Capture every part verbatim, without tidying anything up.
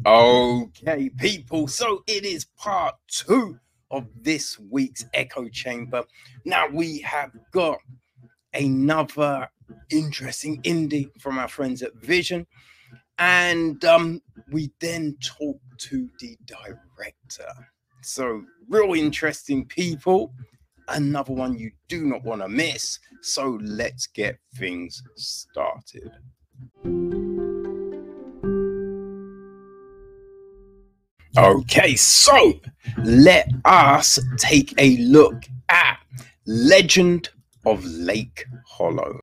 Okay, people, so it is part two of this week's Echo Chamber. Now we have got another interesting indie from our friends at Vision, and um, we then talk to the director. So, real interesting people. Another one you do not want to miss. So, let's get things started. Okay, so let us take a look at Legend of Lake Hollow.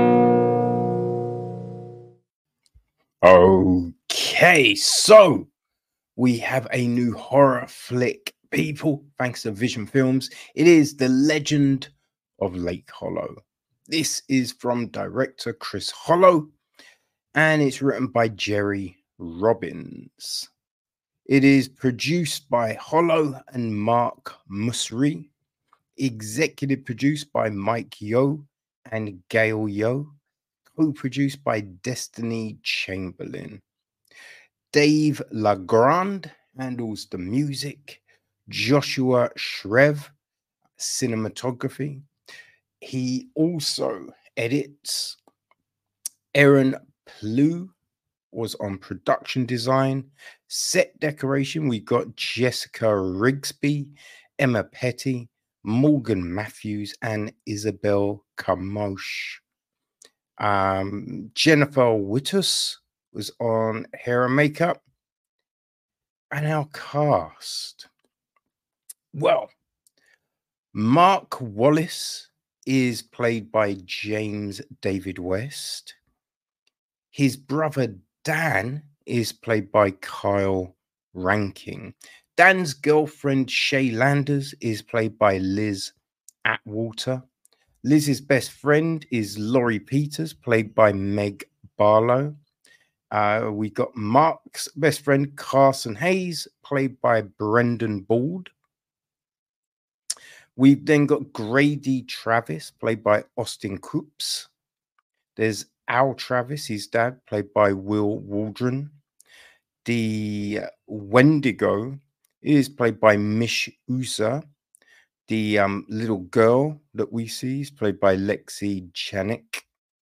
Okay, so we have a new horror flick, people, thanks to Vision Films. It is The Legend of Lake Hollow. This is from director Chris Hollow, and it's written by Jerry Robbins. It is produced by Hollow and Mark Musri, executive produced by Mike Yo and Gail Yo, co-produced by Destiny Chamberlain. Dave LaGrande handles the music, Joshua Shrev, cinematography. He also edits. Aaron Plew was on production design. Set decoration, we got Jessica Rigsby, Emma Petty, Morgan Matthews, and Isabel Kamosh. Um, Jennifer Wittus was on hair and makeup. And our cast. Well, Mark Wallace is played by James David West. His brother Dan is played by Kyle Ranking. Dan's girlfriend Shay Landers is played by Liz Atwater. Liz's best friend is Laurie Peters, played by Meg Barlow. Uh, we got Mark's best friend Carson Hayes, played by Brendan Bald. We've then got Grady Travis, played by Austin Coops. There's Al Travis, his dad, played by Will Waldron. The Wendigo is played by Mish Usa. The um, little girl that we see is played by Lexi Chanik.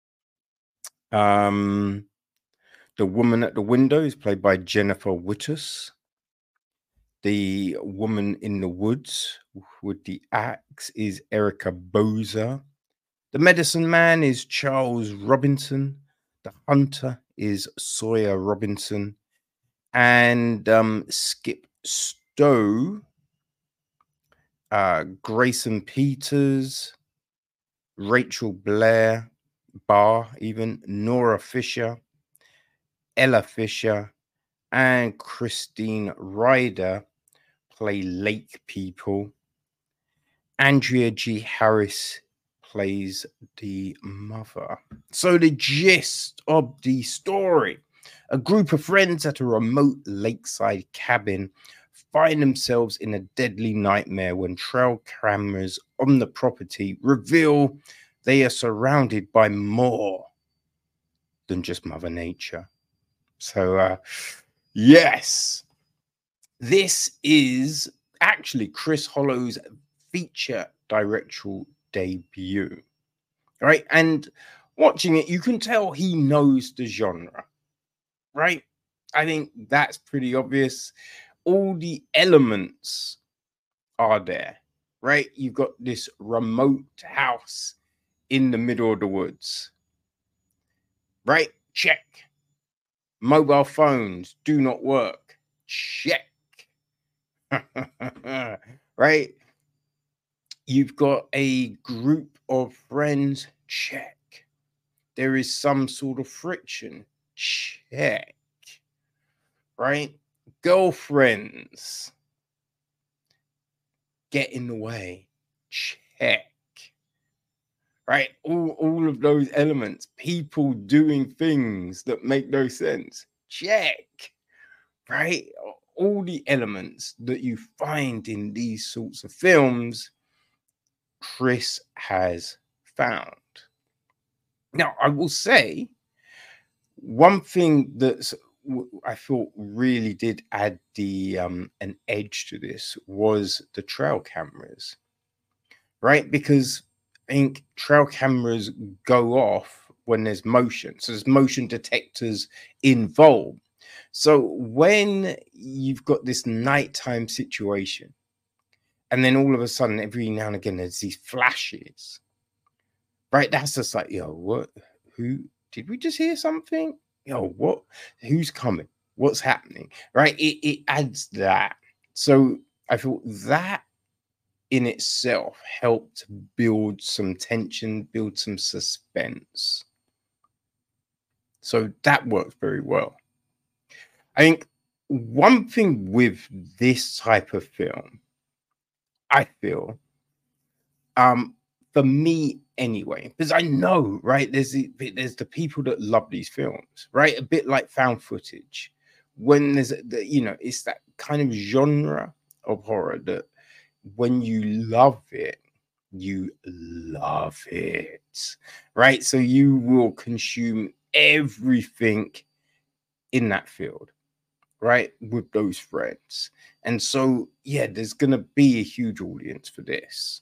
Um, the woman at the window is played by Jennifer Wittus. The woman in the woods with the axe is Erica Boza. The medicine man is Charles Robinson. The hunter is Sawyer Robinson. And um, Skip Stowe, uh, Grayson Peters, Rachel Blair, Barr, even Nora Fisher, Ella Fisher, and Christine Ryder play lake people. Andrea G. Harris plays the mother. So the gist of the story: a group of friends at a remote lakeside cabin find themselves in a deadly nightmare when trail cameras on the property reveal they are surrounded by more than just Mother Nature. So, uh, yes, this is actually Chris Hollow's feature directorial debut. Right? And watching it, you can tell he knows the genre. Right? I think that's pretty obvious. All the elements are there. Right? You've got this remote house in the middle of the woods. Right? Check. Mobile phones do not work. Check. Right? You've got a group of friends. Check. There is some sort of friction. Check. Right? Girlfriends get in the way. Check. Right? All, all of those elements. People doing things that make no sense. Check. Right? All the elements that you find in these sorts of films, Chris has found. Now, I will say one thing that's w- I thought really did add the um an edge to this was the trail cameras, right? Because I think trail cameras go off when there's motion, so there's motion detectors involved. So when you've got this nighttime situation, and then all of a sudden, every now and again, there's these flashes, right? That's just like, yo, what? Who did we just hear something? Yo, what? Who's coming? What's happening? Right? It, it adds that. So I thought that in itself helped build some tension, build some suspense. So that worked very well. I think one thing with this type of film, I feel, um, for me anyway, because I know, right, there's the, there's the people that love these films, right? A bit like found footage. When there's, the, you know, it's that kind of genre of horror that when you love it, you love it, right? So you will consume everything in that field, right? With those friends. And so, yeah, there's going to be a huge audience for this.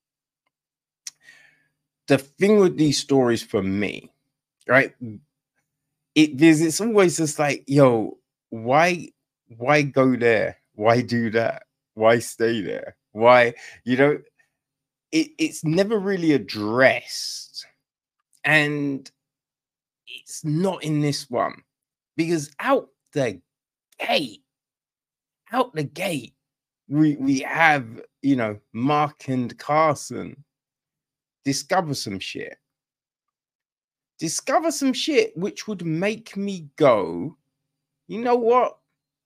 The thing with these stories for me, right? It is it's always just like, yo, why why go there? Why do that? Why stay there? Why, you know, it, it's never really addressed. And it's not in this one. Because out the gate, out the gate, we we have, you know, Mark and Carson discover some shit. Discover some shit which would make me go, you know what?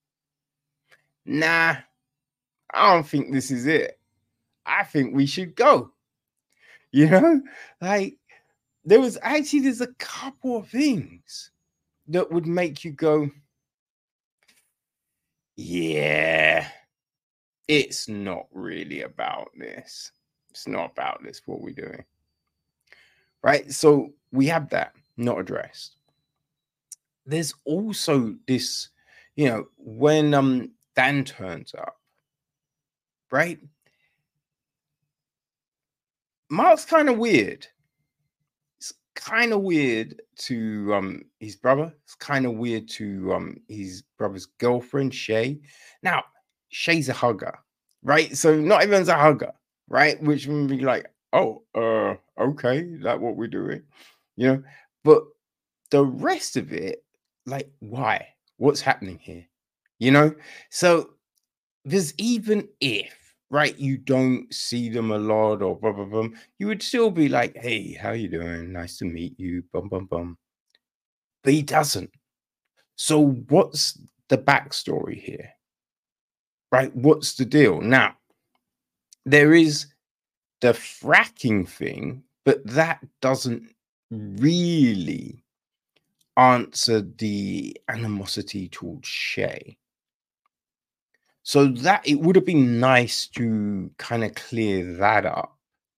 Nah, I don't think this is it. I think we should go. You know, like there was actually there's a couple of things that would make you go, yeah, it's not really about this. It's not about this, what we're doing. Right. So we have that not addressed. There's also this, you know, when um Dan turns up, right? Mark's kind of weird. It's kind of weird to um his brother. It's kind of weird to um his brother's girlfriend, Shay. Now, Shay's a hugger, right? So not everyone's a hugger, right? Which would be like, oh, uh, okay, is that what we're doing? You know, but the rest of it, like, why? What's happening here? You know? So there's even if, right, you don't see them a lot or blah blah blah, you would still be like, hey, how you doing? Nice to meet you. Bum bum bum. But he doesn't. So what's the backstory here? Right? What's the deal? Now, there is the fracking thing, but that doesn't really answer the animosity towards Shay. So that it would have been nice to kind of clear that up.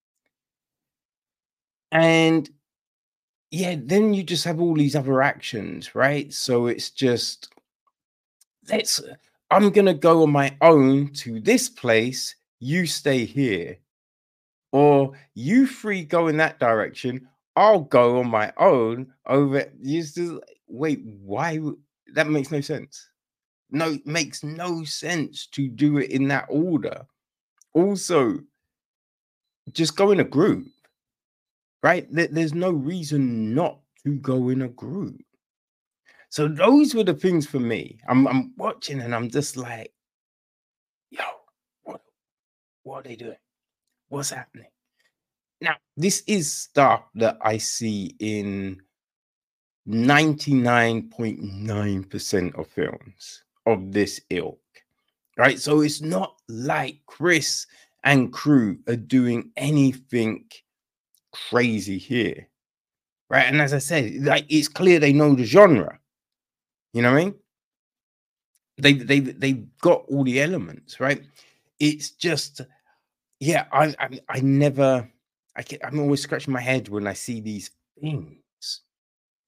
And yeah, then you just have all these other actions, right? So it's just, let's, I'm going to go on my own to this place, you stay here. Or you three go in that direction, I'll go on my own over. You just, wait, why? That makes no sense. No, it makes no sense to do it in that order. Also, just go in a group, right? There's no reason not to go in a group. So those were the things for me. I'm, I'm watching and I'm just like, yo, what, what are they doing? What's happening? Now, this is stuff that I see in ninety-nine point nine percent of films of this ilk, right? So it's not like Chris and crew are doing anything crazy here, right? And as I said, like it's clear they know the genre. You know what I mean? They they they've got all the elements, right? It's just, yeah, I I, I never, I get, I'm always scratching my head when I see these things,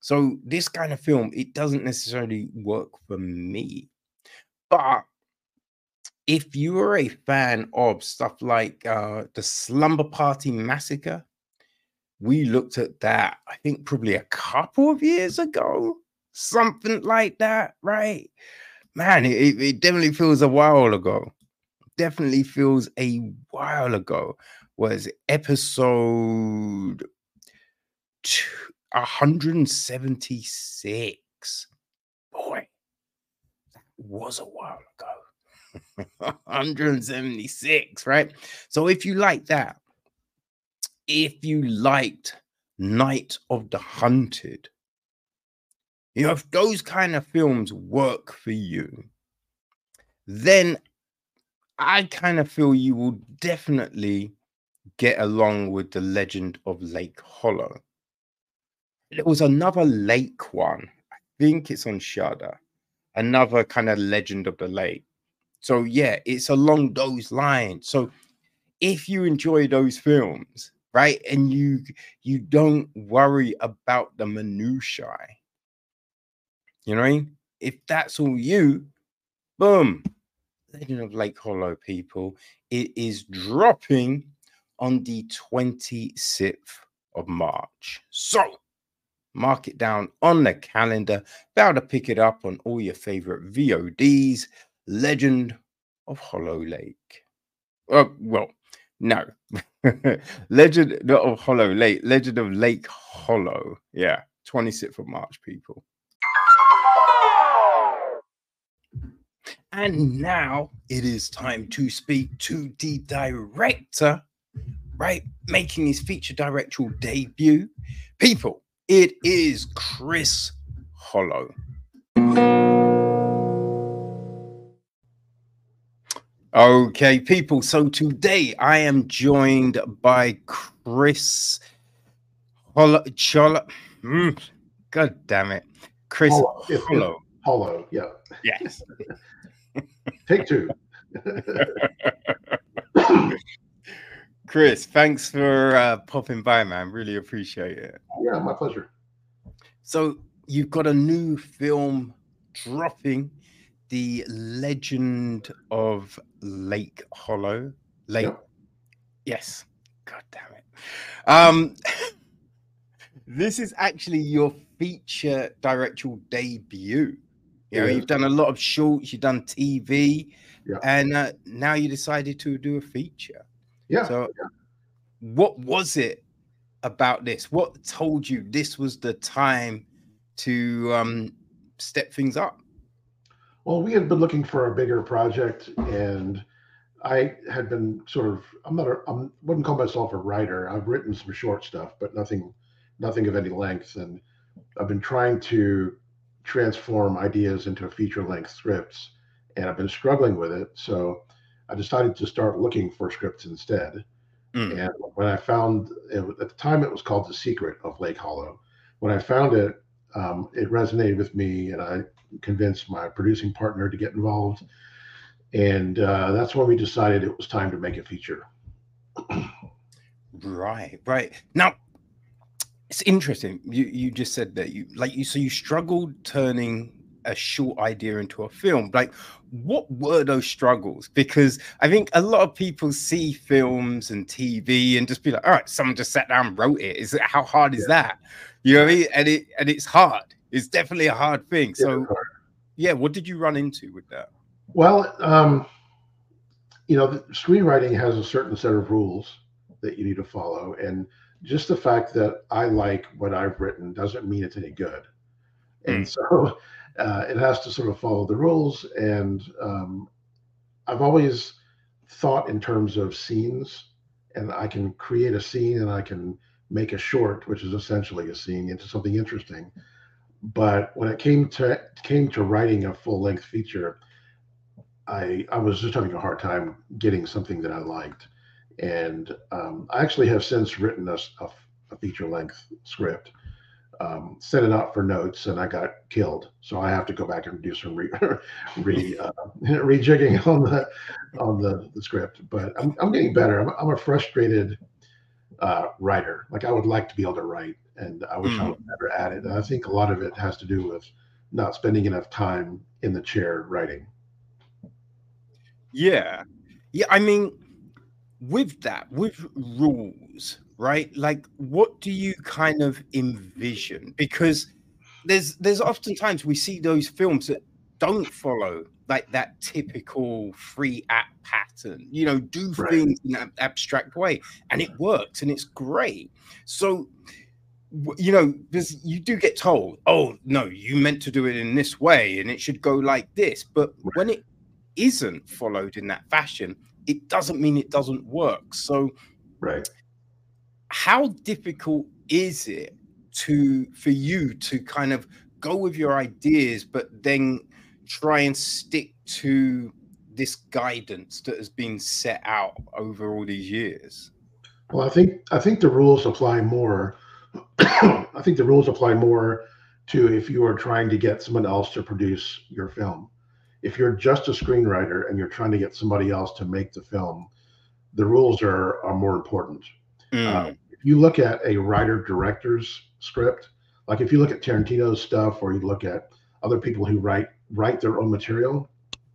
So this kind of film, it doesn't necessarily work for me. But if you are a fan of stuff like uh, the Slumber Party Massacre, we looked at that, I think probably a couple of years ago, something like that, right? Man, it, it definitely feels a while ago. Definitely feels a while ago. Was episode one hundred seventy-six. Boy, that was a while ago. one hundred seventy-six, right? So if you like that, if you liked Night of the Hunted, you know, if those kind of films work for you, then I kind of feel you will definitely get along with The Legend of Lake Hollow. There was another lake one. I think it's on Shudder. Another kind of Legend of the Lake. So yeah, it's along those lines. So if you enjoy those films, right, and you you don't worry about the minutiae, you know what I mean? If that's all you, boom, Legend of Lake Hollow, people. It is dropping on the twenty-sixth of March. So mark it down on the calendar. Be able to pick it up on all your favorite V O Ds. Legend of Hollow Lake. Uh, well, no. Legend of Hollow Lake. Legend of Lake Hollow. Yeah, twenty-sixth of March, people. And now it is time to speak to the director, right? Making his feature directorial debut. People, it is Chris Hollow. Okay, people. So today I am joined by Chris Hollow. Cholo, mm, God damn it. Chris Hollow. It's, Hollow. It's Hollow, yeah. Yes. Take two. Chris, thanks for uh, popping by, man. Really appreciate it. Yeah, my pleasure. So you've got a new film dropping, The Legend of Lake Hollow. Lake. Yep. Yes. God damn it. Um, this is actually your feature directorial debut. You know, yeah. You've done a lot of shorts, you've done T V, yeah. and uh, now you decided to do a feature. Yeah. So yeah. what was it about this? What told you this was the time to um, step things up? Well, we had been looking for a bigger project, and I had been sort of, I'm not a, I wouldn't call myself a writer. I've written some short stuff, but nothing, nothing of any length. And I've been trying to transform ideas into feature-length scripts, and I've been struggling with it. So I decided to start looking for scripts instead. Mm. And when I found it, at the time, it was called The Secret of Lake Hollow. When I found it, um, it resonated with me, and I convinced my producing partner to get involved. And uh, that's when we decided it was time to make a feature. Right, right. Now, it's interesting. You you just said that you like you so you struggled turning a short idea into a film. Like, what were those struggles? Because I think a lot of people see films and T V and just be like, all right, someone just sat down and wrote it. Is it how hard is yeah. that? You know what I mean? And it and it's hard. It's definitely a hard thing. So yeah, what did you run into with that? Well, um, you know, the screenwriting has a certain set of rules that you need to follow, and just the fact that I like what I've written doesn't mean it's any good. And mm. so uh, it has to sort of follow the rules. And um, I've always thought in terms of scenes, and I can create a scene and I can make a short, which is essentially a scene, into something interesting. But when it came to came to writing a full length feature, I I was just having a hard time getting something that I liked. And um, I actually have since written a, a, a feature-length script, um, sent it out for notes, and I got killed. So I have to go back and do some re, re uh, rejigging on the on the, the script. But I'm I'm getting better. I'm I'm a frustrated uh, writer. Like I would like to be able to write, and I wish I was Mm. better at it. And I think a lot of it has to do with not spending enough time in the chair writing. Yeah. Yeah. I mean, with that, with rules, right? Like, what do you kind of envision? Because there's there's oftentimes we see those films that don't follow like that typical free act pattern, you know, do Right. things in an abstract way, and it works and it's great. So, w- you know, there's you do get told, oh no, you meant to do it in this way and it should go like this. But when it isn't followed in that fashion, it doesn't mean it doesn't work. So Right. how difficult is it to for you to kind of go with your ideas but then try and stick to this guidance that has been set out over all these years? Well, I think I think the rules apply more. I think the rules apply more to if you are trying to get someone else to produce your film. If you're just a screenwriter and you're trying to get somebody else to make the film, the rules are are more important. Uh, Mm, if you look at a writer director's script, like if you look at Tarantino's stuff, or you look at other people who write write their own material,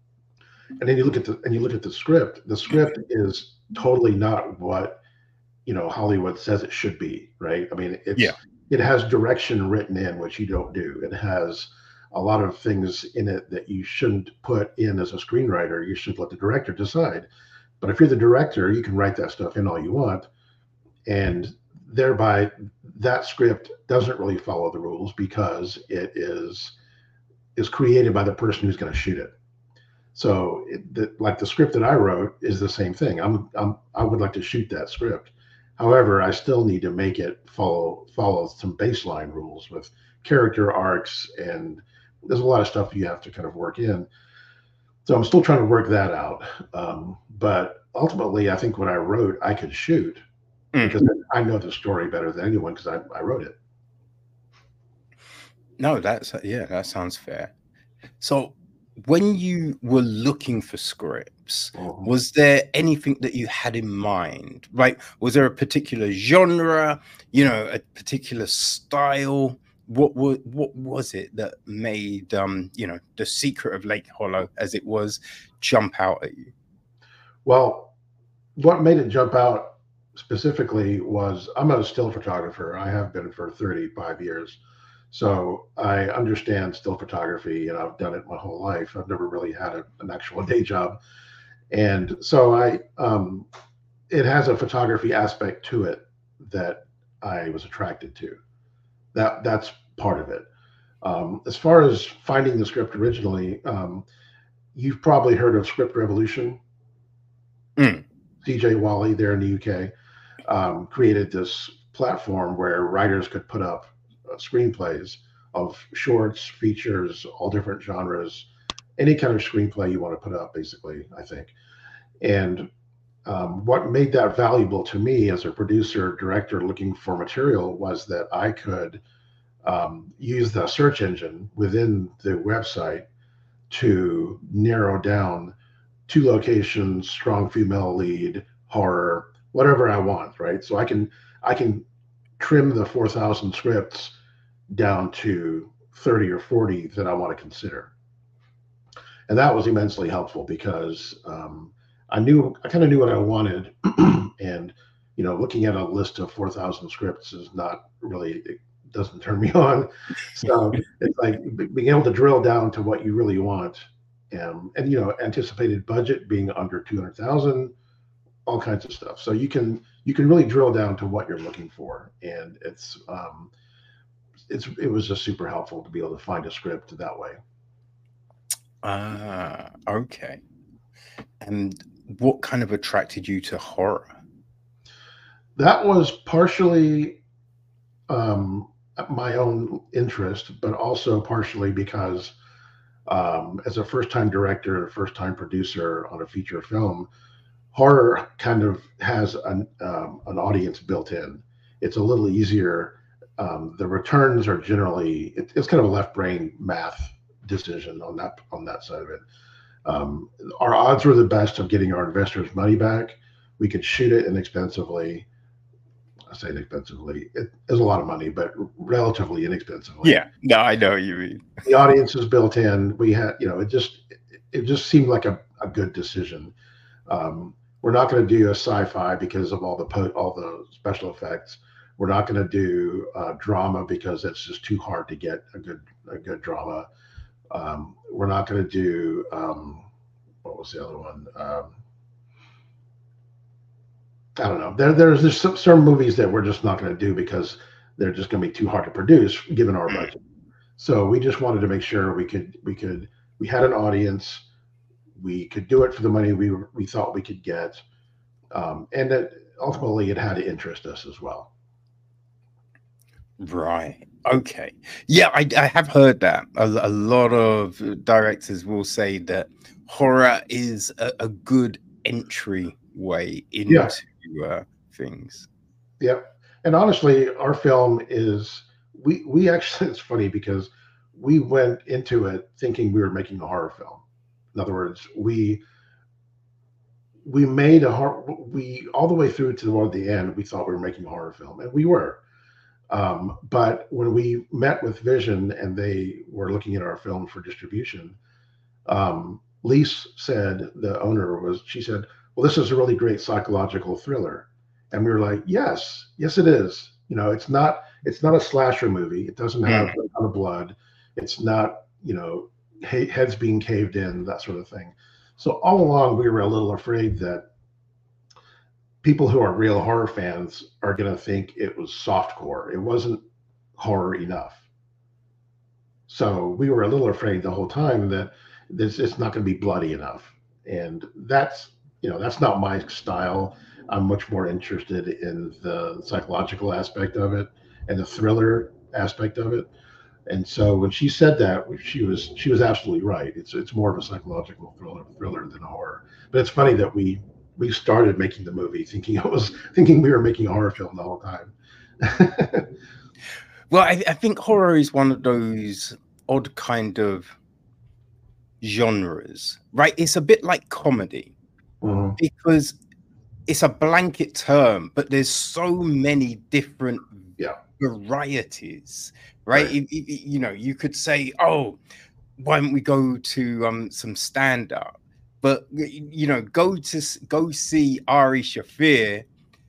and then you look at the and you look at the script, the script is totally not what you know Hollywood says it should be, right? I mean, yeah. it's it has direction written in, which you don't do. It has a lot of things in it that you shouldn't put in as a screenwriter. You should let the director decide. But if you're the director, you can write that stuff in all you want, and thereby that script doesn't really follow the rules because it is is created by the person who's going to shoot it. So, it, the, like the script that I wrote is the same thing. I'm, I'm I would like to shoot that script. However, I still need to make it follow follow some baseline rules with character arcs, and there's a lot of stuff you have to kind of work in. So I'm still trying to work that out. Um, but ultimately, I think what I wrote, I could shoot Mm. because I know the story better than anyone because I, I wrote it. No, that's yeah, that sounds fair. So, when you were looking for scripts, Mhm. was there anything that you had in mind? Right? Was there a particular genre, you know, a particular style? What was what was it that made um, you know, The Secret of Lake Hollow, as it was, jump out at you? Well, what made it jump out specifically was I'm a still photographer. I have been for thirty-five years. So I understand still photography and I've done it my whole life. I've never really had a, an actual day job. And so I, um, it has a photography aspect to it that I was attracted to. That that's part of it. Um, as far as finding the script originally, um, you've probably heard of Script Revolution. Mm, C J Wally there in the U K um, created this platform where writers could put up uh, screenplays of shorts, features, all different genres, any kind of screenplay you want to put up, basically, I think. And um, what made that valuable to me as a producer, director looking for material was that I could um, use the search engine within the website to narrow down two locations, strong female lead, horror, whatever I want, right? So I can I can trim the four thousand scripts down to thirty or forty that I want to consider. And that was immensely helpful because um, I knew I kind of knew what I wanted, and you know, looking at a list of four thousand scripts is not really it doesn't turn me on. So it's like being able to drill down to what you really want, and and you know, anticipated budget being under two hundred thousand, all kinds of stuff. So you can you can really drill down to what you're looking for, and it's um, it's it was just super helpful to be able to find a script that way. ah, okay. And what kind of attracted you to horror? That was partially um, my own interest, but also partially because um, as a first time director and a first time producer on a feature film, horror kind of has an, um, an audience built in. It's a little easier. Um, the returns are generally, it, it's kind of a left brain math decision on that on that side of it. Um, our odds were the best of getting our investors' money back. We could shoot it inexpensively. I say inexpensively. It is a lot of money, but relatively inexpensively. Yeah, no, I know what you mean. The audience is built in. We had, you know, it just it just seemed like a, a good decision. Um, we're not going to do a sci-fi because of all the po- all the special effects. We're not going to do uh, drama because it's just too hard to get a good a good drama. Um, we're not going to do um, what was the other one? Um, I don't know. There, there's there's some, certain movies that we're just not going to do because they're just going to be too hard to produce given our budget. So we just wanted to make sure we could we could we had an audience, we could do it for the money we we thought we could get, um, and that ultimately it had to interest us as well. Right. Okay. Yeah, I, I have heard that. A, a lot of directors will say that horror is a, a good entry way into Yeah. uh, things. Yep. And honestly, our film is we we actually it's funny because we went into it thinking we were making a horror film. In other words, we we made a horror we all the way through to the, the end, we thought we were making a horror film, and we were. Um, but when we met with Vision and they were looking at our film for distribution, um, Lise said, the owner was, she said, well, this is a really great psychological thriller. And we were like, yes, yes, it is. You know, it's not, it's not a slasher movie. It doesn't have Mm. a ton of blood. It's not, you know, he- heads being caved in, that sort of thing. So all along we were a little afraid that people who are real horror fans are going to think it was softcore. It wasn't horror enough. So we were a little afraid the whole time that this it's not going to be bloody enough. And that's, you know, that's not my style. I'm much more interested in the psychological aspect of it and the thriller aspect of it. And so when she said that, she was she was absolutely right. It's it's more of a psychological thriller thriller than a horror. But it's funny that we we started making the movie thinking it was thinking we were making a horror film the whole time. Well, I, I think horror is one of those odd kind of genres, right? It's a bit like comedy Mhm. because it's a blanket term, but there's so many different Yeah. varieties, right? Right. If- if- you know, you could say, oh, why don't we go to um some stand up? But y- you know, go to s- go see Ari Shafir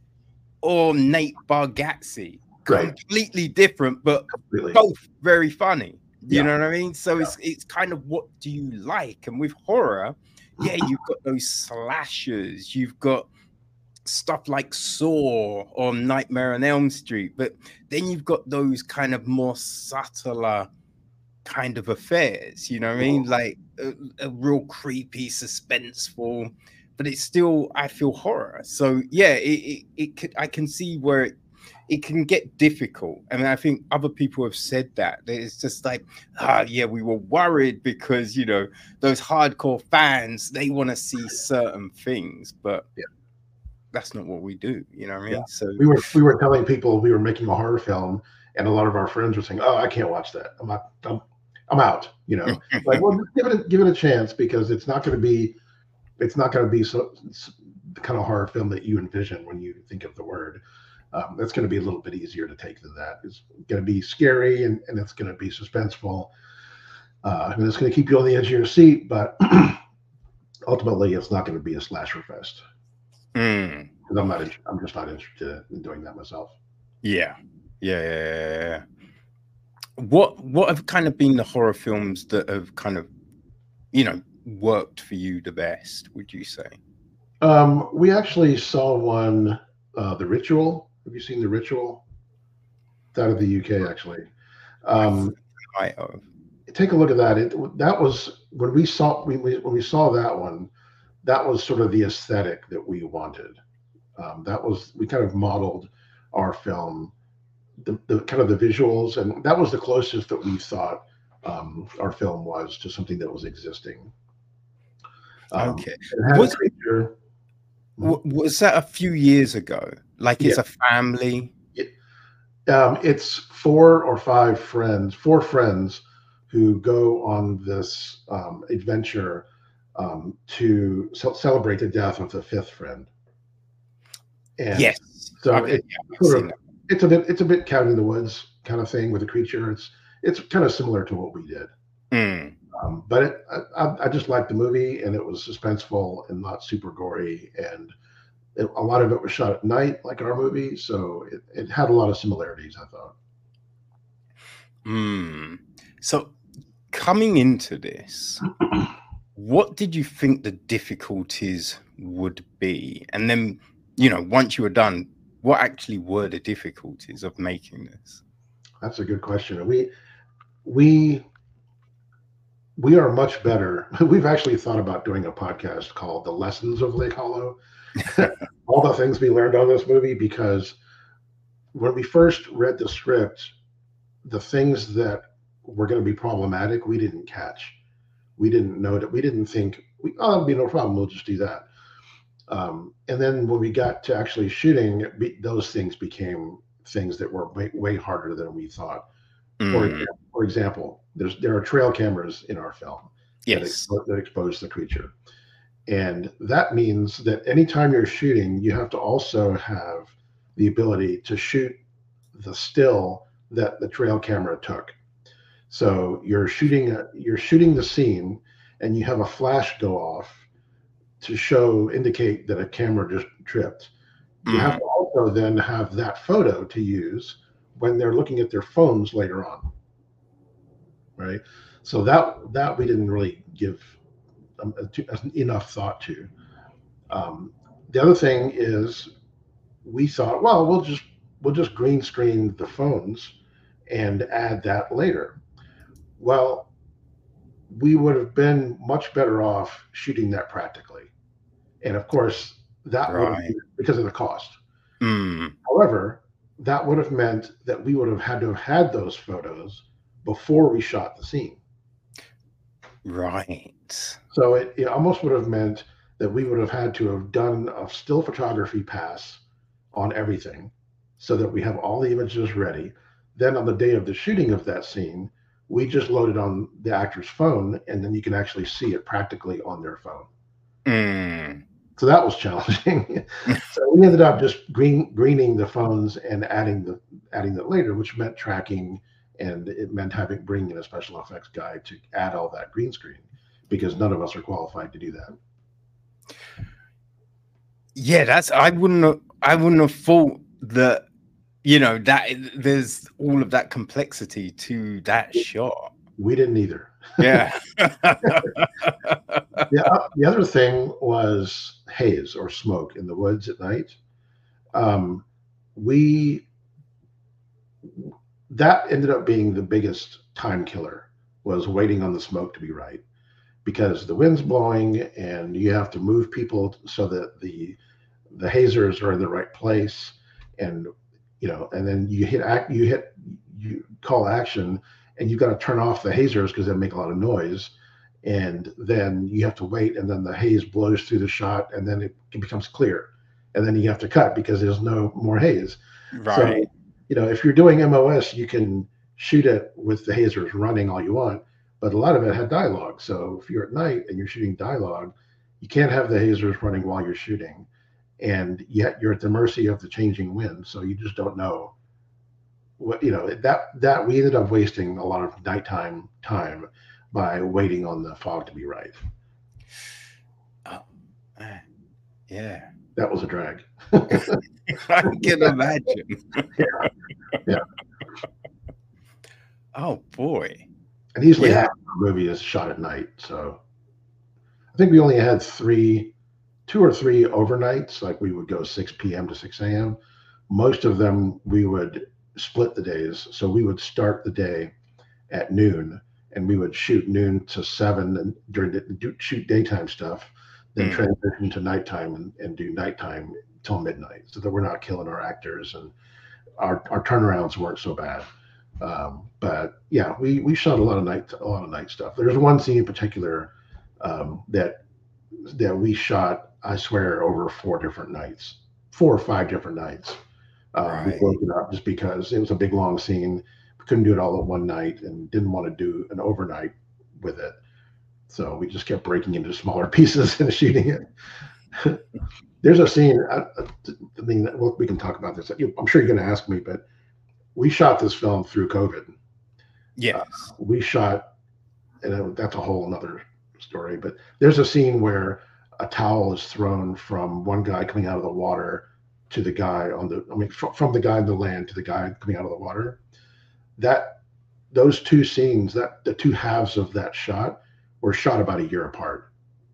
or Nate Bargatze. Right. Completely different, but Completely. both very funny. You Yeah. know what I mean? So Yeah. it's it's kind of what do you like? And with horror, yeah, you've got those slashers, you've got stuff like Saw or Nightmare on Elm Street, but then you've got those kind of more subtler kind of affairs, you know what I mean? Like a, a real creepy, suspenseful, but it's still, I feel, horror. So yeah, it, it, it could, I can see where it, it can get difficult. I mean, I think other people have said that. that It's just like, ah, yeah, we were worried because, you know, those hardcore fans, they want to see certain things, but Yeah. that's not what we do, you know what I mean? Yeah. So We were we were telling people we were making a horror film, and a lot of our friends were saying, "Oh, I can't watch that. I'm not. I'm, I'm out." You know, like, well, just give it a, give it a chance because it's not going to be it's not going to be so the kind of horror film that you envision when you think of the word. Um, that's going to be a little bit easier to take than that. It's going to be scary and, and it's going to be suspenseful. Uh, and it's going to keep you on the edge of your seat, but ultimately, it's not going to be a slasher fest. Mm. Because I'm not, I'm just not interested in doing that myself. Yeah. Yeah, yeah, yeah, yeah. What what have kind of been the horror films that have kind of, you know, worked for you the best, would you say? Um, we actually saw one, uh, The Ritual. Have you seen The Ritual? It's out of the U K, actually. Um, I have. take a look at that. It that was when we saw we, we when we saw that one. That was sort of the aesthetic that we wanted. Um, that was we kind of modeled our film, the, the kind of the visuals, and that was the closest that we thought um, our film was to something that was existing. Um, Okay. it had Was, a creature. w- was that a few years ago? Like it's Yeah. a family? Um, it's four or five friends, four friends who go on this um, adventure um, to ce- celebrate the death of the fifth friend. And Yes. So Okay, it yeah, I've sort seen of that. it's a bit it's a bit Cabin in the Woods kind of thing with a creature. It's it's kind of similar to what we did. Mm. Um, but it, I, I just liked the movie, and it was suspenseful and not super gory, and it, a lot of it was shot at night, like our movie, so it, it had a lot of similarities, I thought. Mm. So coming into this, what did you think the difficulties would be? And then, you know, once you were done, what actually were the difficulties of making this? That's a good question. We we we are much better. We've actually thought about doing a podcast called "The Lessons of Lake Hollow," all the things we learned on this movie, because when we first read the script, the things that were going to be problematic, we didn't catch. We didn't know that. We didn't think, we, oh, that'll be no problem. We'll just do that. Um, and then when we got to actually shooting, be, those things became things that were way, way harder than we thought. For, Mm. for example, there's there are trail cameras in our film that, Yes. expo- that expose the creature. And that means that anytime you're shooting, you have to also have the ability to shoot the still that the trail camera took. So you're shooting a, you're shooting the scene, and you have a flash go off to show indicate that a camera just tripped. You have Mm. to also then have that photo to use when they're looking at their phones later on, right? So that that we didn't really give um, to, enough thought to. Um, the other thing is we thought, well, we'll just we'll just green screen the phones and add that later. Well, we would have been much better off shooting that practically. And of course, that would have Right. been because of the cost. Mm. However, that would have meant that we would have had to have had those photos before we shot the scene. Right. So it, it almost would have meant that we would have had to have done a still photography pass on everything so that we have all the images ready. Then on the day of the shooting of that scene, we just load it on the actor's phone, and then you can actually see it practically on their phone. Mm. So that was challenging. So we ended up just green greening the phones and adding the adding that later, which meant tracking, and it meant having bringing in a special effects guy to add all that green screen, because none of us are qualified to do that. Yeah, that's I wouldn't have I wouldn't have thought that, you know, that there's all of that complexity to that shot. We didn't either. Yeah. the, the other thing was haze or smoke in the woods at night. Um, we that ended up being the biggest time killer, was waiting on the smoke to be right, because the wind's blowing and you have to move people so that the the hazers are in the right place, and you know, and then you hit act you hit you call action, and you've got to turn off the hazers because they make a lot of noise, and then you have to wait, and then the haze blows through the shot, and then it, it becomes clear, and then you have to cut because there's no more haze. Right. So, you know, if you're doing M O S, you can shoot it with the hazers running all you want, but a lot of it had dialogue. So if you're at night and you're shooting dialogue, you can't have the hazers running while you're shooting, and yet you're at the mercy of the changing wind. So you just don't know what, you know, that that we ended up wasting a lot of nighttime time by waiting on the fog to be right. Oh, man. Yeah. That was a drag. I can imagine. Yeah. Yeah. Oh boy. And usually Yeah. half the movie is shot at night. So I think we only had three, two or three overnights. Like we would go six p.m. to six a.m. Most of them we would split the days. So we would start the day at noon, and we would shoot noon to seven and during the do, shoot daytime stuff, then Mm. transition to nighttime and, and do nighttime till midnight, so that we're not killing our actors, and our, our turnarounds weren't so bad. Um, but yeah, we we shot a lot of night a lot of night stuff. There's one scene in particular um, that that we shot, I swear, over four different nights, four or five different nights. Um, Right. We broke it up just because it was a big long scene. We couldn't do it all at one night, and didn't want to do an overnight with it. So we just kept breaking into smaller pieces and shooting it. There's a scene. I, I mean, well, we can talk about this. I'm sure you're going to ask me, but we shot this film through COVID. Yes. Uh, we shot, and that's a whole another story. But there's a scene where a towel is thrown from one guy coming out of the water to the guy on the. I mean, from, from the guy on the land to the guy coming out of the water. That those two scenes, that the two halves of that shot, were shot about a year apart.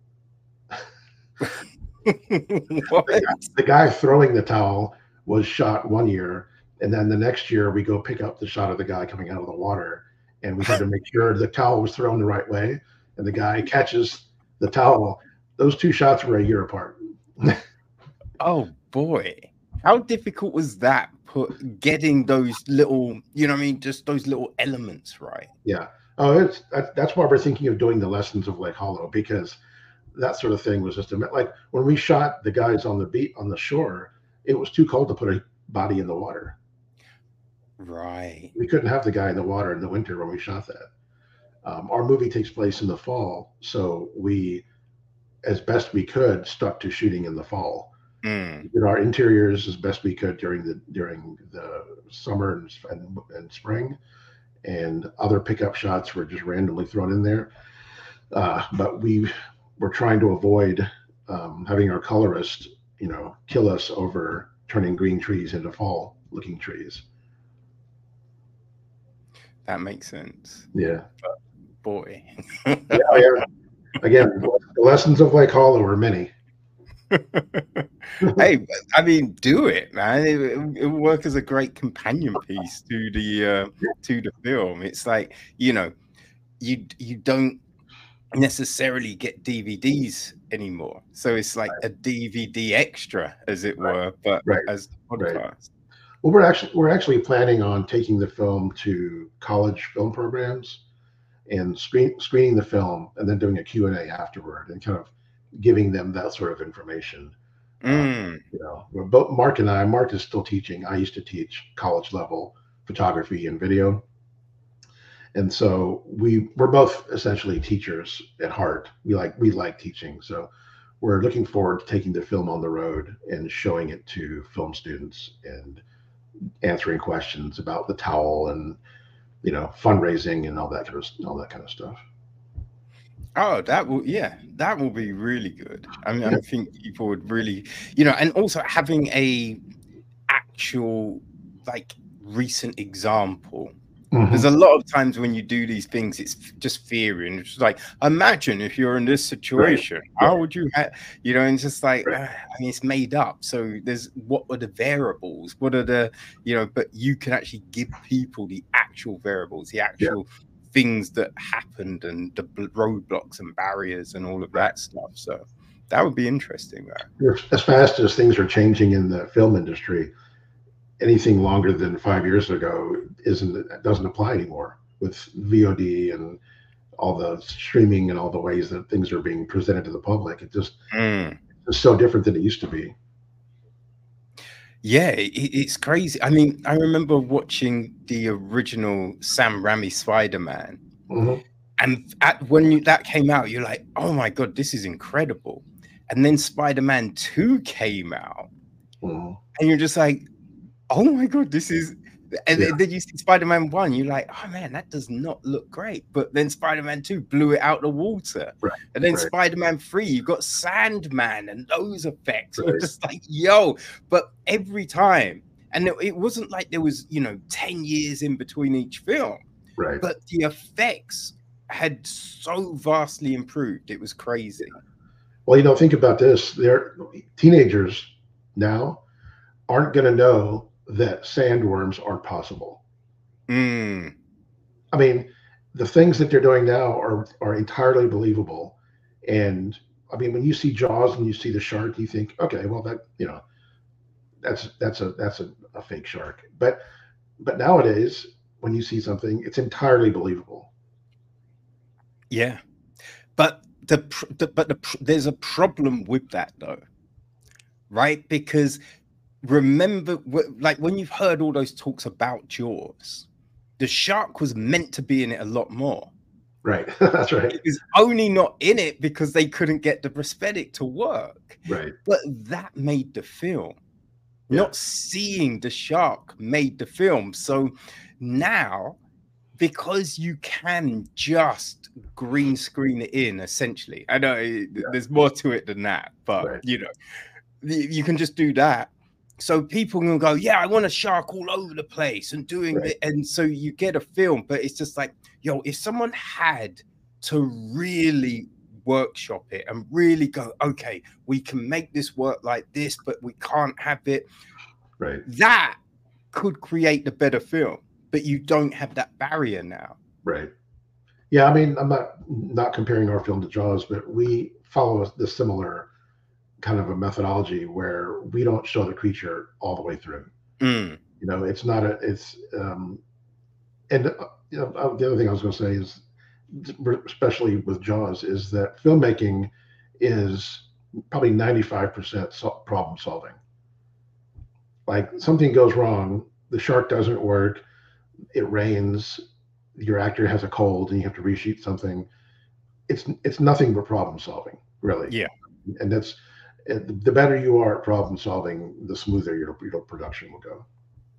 What? The, guy, the guy throwing the towel was shot one year, and then the next year we go pick up the shot of the guy coming out of the water, and we had to make sure the towel was thrown the right way, and the guy catches the towel. Those two shots were a year apart. Oh boy, how difficult was that? Put getting those little, you know what I mean, just those little elements right. Yeah. Oh, it's that's why we're thinking of doing the lessons of Lake Hollow, because that sort of thing was just a, like when we shot the guys on the beat on the shore, it was too cold to put a body in the water. Right. We couldn't have the guy in the water in the winter when we shot that. Um, our movie takes place in the fall, so we, as best we could, stuck to shooting in the fall. Mm. We did our interiors as best we could during the during the summer and, and, and spring, and other pickup shots were just randomly thrown in there. Uh, but we were trying to avoid um, having our colorist, you know, kill us over turning green trees into fall-looking trees. That makes sense. Yeah. But boy. yeah, yeah. Again, the lessons of Lake Hollow are many. Hey, I mean, do it, man. It, it, it will work as a great companion piece to the uh, to the film. It's like, you know, you you don't necessarily get D V Ds anymore, so it's like a D V D extra, as it were, but right. as a podcast. Right. Well, we're actually we're actually planning on taking the film to college film programs and screen, screening the film, and then doing a Q and A afterward, and kind of giving them that sort of information. Mm. Um, you know, we're both Mark and I. Mark is still teaching. I used to teach college level photography and video, and so we we're both essentially teachers at heart. We like we like teaching, so we're looking forward to taking the film on the road and showing it to film students and answering questions about the towel and, you know, fundraising and all that kind of all that kind of stuff. Oh, that will, yeah, that will be really good. I mean, I think people would really, you know, and also having a actual, like, recent example. Mm-hmm. There's a lot of times when you do these things, it's just theory, and it's just like, imagine if you're in this situation, right. How would you have, you know, and it's just like, right. uh, I mean, it's made up. So there's, what are the variables? What are the, you know, but you can actually give people the actual variables, the actual yeah. things that happened, and the roadblocks and barriers and all of that stuff. So that would be interesting. Right? As fast as things are changing in the film industry, anything longer than five years ago isn't doesn't apply anymore with V O D and all the streaming and all the ways that things are being presented to the public. It just mm. it's so different than it used to be. Yeah, it, it's crazy. I mean, I remember watching the original Sam Raimi Spider-Man, mm-hmm. and at, when you, that came out, you're like, oh my God, this is incredible. And then Spider-Man two came out, mm-hmm. and you're just like, oh my God, this is, and yeah. then you see Spider-Man one, you're like, oh man, that does not look great. But then Spider-Man two blew it out the water. Right. And then right. Spider-Man three, you got Sandman and those effects. Right. You're just like, yo, but every time, and it, it wasn't like there was, you know, ten years in between each film. Right. But the effects had so vastly improved. It was crazy. Well, you know, think about this. They're teenagers now aren't going to know that sandworms aren't possible. Mm. I mean, the things that they're doing now are are entirely believable. And I mean, when you see Jaws and you see the shark, you think, okay, well, that, you know, that's that's a that's a, a fake shark. But but nowadays, when you see something, it's entirely believable. Yeah, but the, the but the, there's a problem with that though, right? Because remember, like when you've heard all those talks about Jaws, the shark was meant to be in it a lot more. Right. That's right. It was only not in it because they couldn't get the prosthetic to work. Right. But that made the film. Yeah. Not seeing the shark made the film. So now, because you can just green screen it in, essentially. I know yeah. there's more to it than that, but right. you know, you can just do that. So people can go, yeah, I want a shark all over the place and doing right. it. And so you get a film, but it's just like, yo, if someone had to really workshop it and really go, okay, we can make this work like this, but we can't have it. Right. That could create a better film, but you don't have that barrier now. Right. Yeah. I mean, I'm not, not comparing our film to Jaws, but we follow the similar kind of a methodology where we don't show the creature all the way through. Mm. You know, it's not a, it's, um, and uh, you know, the other thing I was going to say is, especially with Jaws, is that filmmaking is probably ninety-five percent so- problem solving. Like something goes wrong, the shark doesn't work, it rains, your actor has a cold and you have to reshoot something. It's, it's nothing but problem solving, really. Yeah. And that's, the better you are at problem solving, the smoother your, your production will go.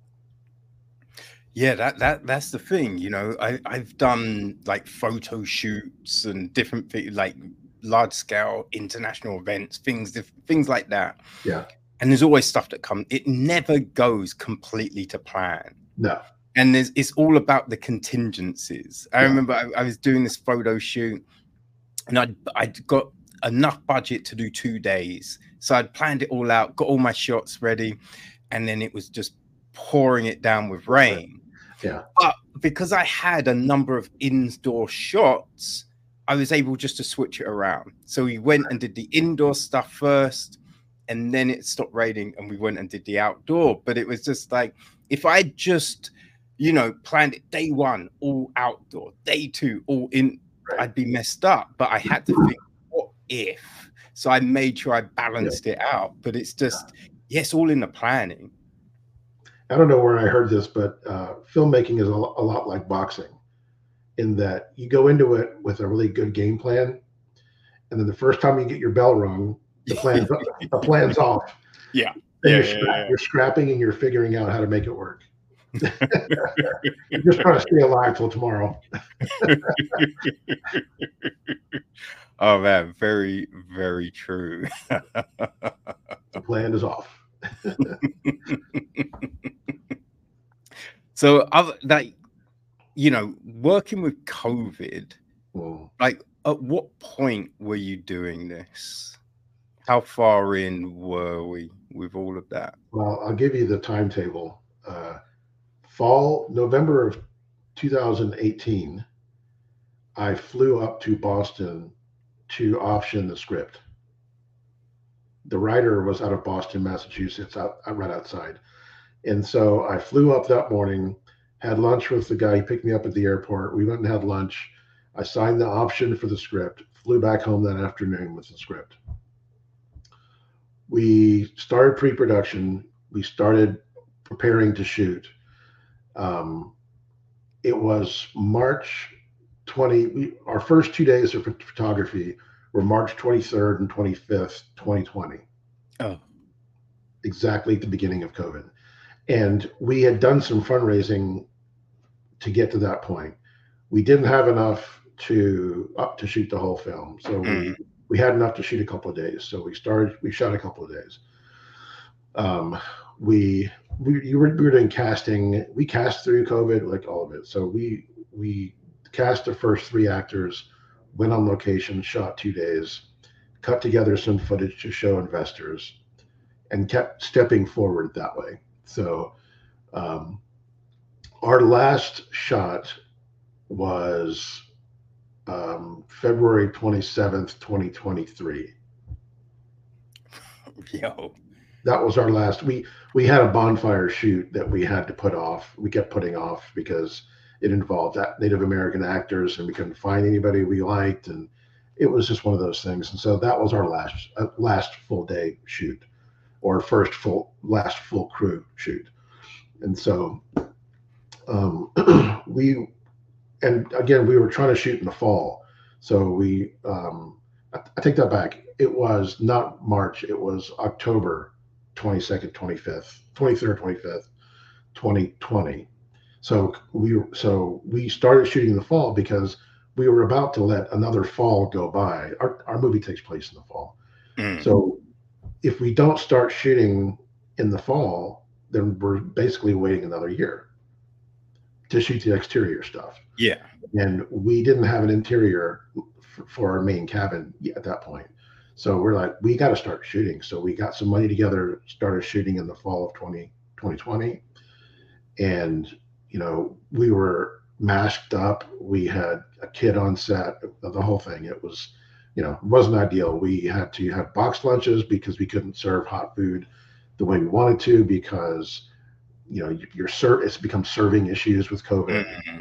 Yeah, that that that's the thing. You know, I I've done like photo shoots and different things, like large scale international events, things things like that. Yeah. And there's always stuff that comes. It never goes completely to plan. No. And there's it's all about the contingencies. I yeah. remember I, I was doing this photo shoot, and I I got enough budget to do two days. So I'd planned it all out, got all my shots ready, and then it was just pouring it down with rain. Yeah. But because I had a number of indoor shots, I was able just to switch it around. So we went and did the indoor stuff first, and then it stopped raining and we went and did the outdoor. But it was just like, if I just, you know, planned it day one, all outdoor, day two, all in, right. I'd be messed up. But I had to think, what if? So I made sure I balanced yeah. it out. But it's just, yes, all in the planning. I don't know where I heard this, but uh, filmmaking is a, a lot like boxing, in that you go into it with a really good game plan, and then the first time you get your bell rung, the plan's the plan's off. Yeah, yeah, you're, yeah, scra- yeah. you're scrapping and you're figuring out how to make it work. You're just trying to stay alive till tomorrow. Oh man, very, very true. The plan is off. So, other like, you know, working with COVID, mm. like, at what point were you doing this? How far in were we with all of that? Well, I'll give you the timetable. Uh, fall, November of two thousand eighteen, I flew up to Boston to option the script. The writer was out of Boston, Massachusetts, out, out right outside. And so I flew up that morning, had lunch with the guy. He picked me up at the airport. We went and had lunch. I signed the option for the script, flew back home that afternoon with the script. We started pre-production. We started preparing to shoot. Um, it was March twentieth. We, our first two days of photography were March twenty-third and twenty-fifth, twenty twenty. Oh. Exactly at the beginning of COVID. And we had done some fundraising to get to that point. We didn't have enough to up to shoot the whole film. So mm. we, we had enough to shoot a couple of days. So we started, we shot a couple of days. Um, we, we, you were, we were doing casting. We cast through COVID, like all of it. So we, we cast the first three actors, went on location, shot two days, cut together some footage to show investors, and kept stepping forward that way. So um, our last shot was um, February twenty-seventh, twenty twenty-three. Yo. That was our last. We we had a bonfire shoot that we had to put off. We kept putting off because it involved Native American actors, and we couldn't find anybody we liked, and it was just one of those things. And so that was our last uh, last full day shoot, or first full last full crew shoot. And so um, we and again, we were trying to shoot in the fall, so we. Um, I, I take that back. It was not March. It was October twenty second, twenty fifth, twenty third, twenty fifth, twenty twenty. So we so we started shooting in the fall because we were about to let another fall go by. Our our movie takes place in the fall, Mm. so if we don't start shooting in the fall, then we're basically waiting another year to shoot the exterior stuff. Yeah. And we didn't have an interior f- for our main cabin at that point. So we're like, we got to start shooting. So we got some money together, started shooting in the fall of twenty twenty. And, you know, we were masked up. We had a kid on set, the whole thing. It was, you know, it wasn't ideal. We had to have boxed lunches because we couldn't serve hot food the way we wanted to because, you know, your ser- it's become serving issues with COVID. Mm.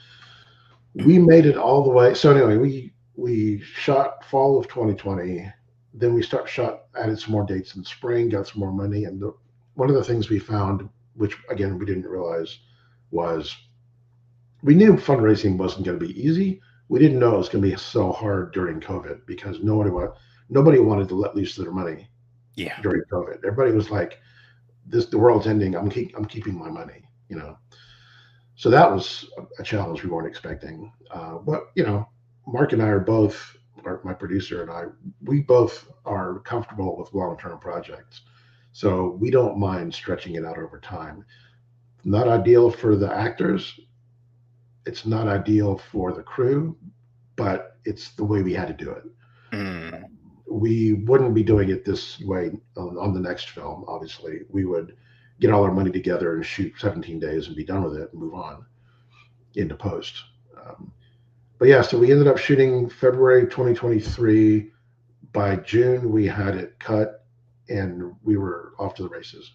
We made it all the way. So anyway, we we shot fall of twenty twenty. Then we start shot added some more dates in the spring, got some more money, and the, one of the things we found, which again we didn't realize, was we knew fundraising wasn't going to be easy. We didn't know it was going to be so hard during COVID because nobody wa- nobody wanted to let loose their money Yeah. during COVID. Everybody was like, "This the world's ending. I'm keep, I'm keeping my money," you know. So that was a challenge we weren't expecting. Uh, but you know, Mark and I are both, or my producer and I, we both are comfortable with long-term projects, so we don't mind stretching it out over time. Not ideal for the actors. It's not ideal for the crew, but it's the way we had to do it. Mm. We wouldn't be doing it this way on, on the next film. Obviously, we would get all our money together and shoot seventeen days and be done with it and move on into post. Um, but yeah, so we ended up shooting February twenty twenty-three. By June, we had it cut and we were off to the races.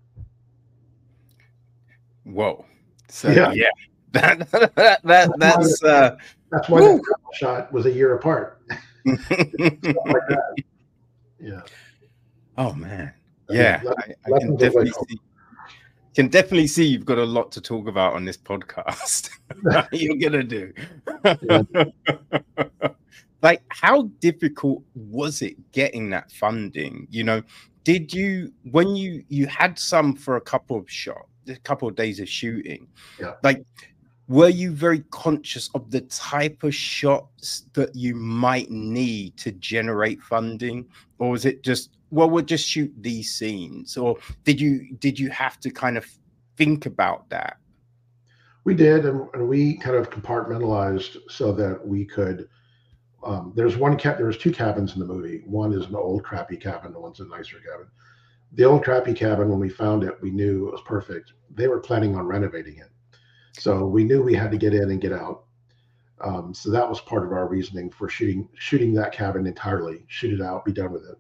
Whoa. So Yeah, yeah, that, that, that that's why, that's uh that's why woo. that shot was a year apart. Stuff like that. Yeah. Oh man. Again, Yeah, le- I, I can lessons of definitely like, see can definitely see you've got a lot to talk about on this podcast. You're gonna do. yeah. Like, how difficult was it getting that funding? You know, did you when you you had some for a couple of shot, a couple of days of shooting, Yeah. like were you very conscious of the type of shots that you might need to generate funding, or was it just, well, we'll just shoot these scenes, or did you did you have to kind of think about that? We did, and, and we kind of compartmentalized so that we could. Um, there's one cat. There's two cabins in the movie. One is an old crappy cabin. The one's a nicer cabin. The old crappy cabin, when we found it, we knew it was perfect. They were planning on renovating it, so we knew we had to get in and get out. Um, so that was part of our reasoning for shooting shooting that cabin entirely. Shoot it out, be done with it.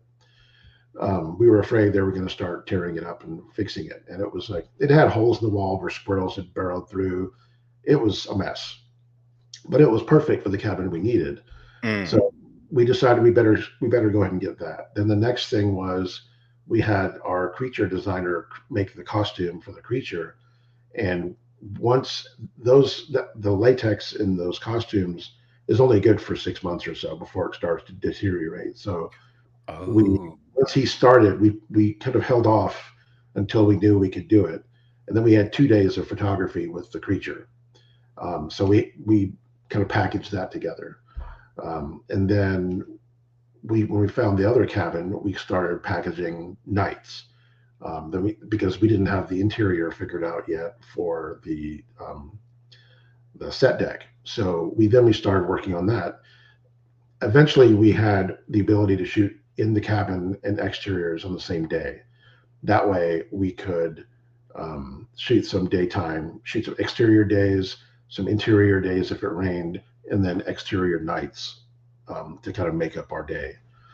Um, we were afraid they were going to start tearing it up and fixing it, and it was like it had holes in the wall where squirrels had burrowed through. It was a mess, but it was perfect for the cabin we needed. Mm. So we decided we better we better go ahead and get that. Then the next thing was we had our creature designer make the costume for the creature, and once those the, the latex in those costumes is only good for six months or so before it starts to deteriorate. So Oh. we once he started, we we kind of held off until we knew we could do it, and then we had two days of photography with the creature. Um, so we we kind of packaged that together. Um, and then we, when we found the other cabin, we started packaging nights. Um, then we, because we didn't have the interior figured out yet for the um, the set deck, so we then we started working on that. Eventually, we had the ability to shoot in the cabin and exteriors on the same day. That way, we could um, shoot some daytime, shoot some exterior days, some interior days if it rained, and then exterior nights um, to kind of make up our day,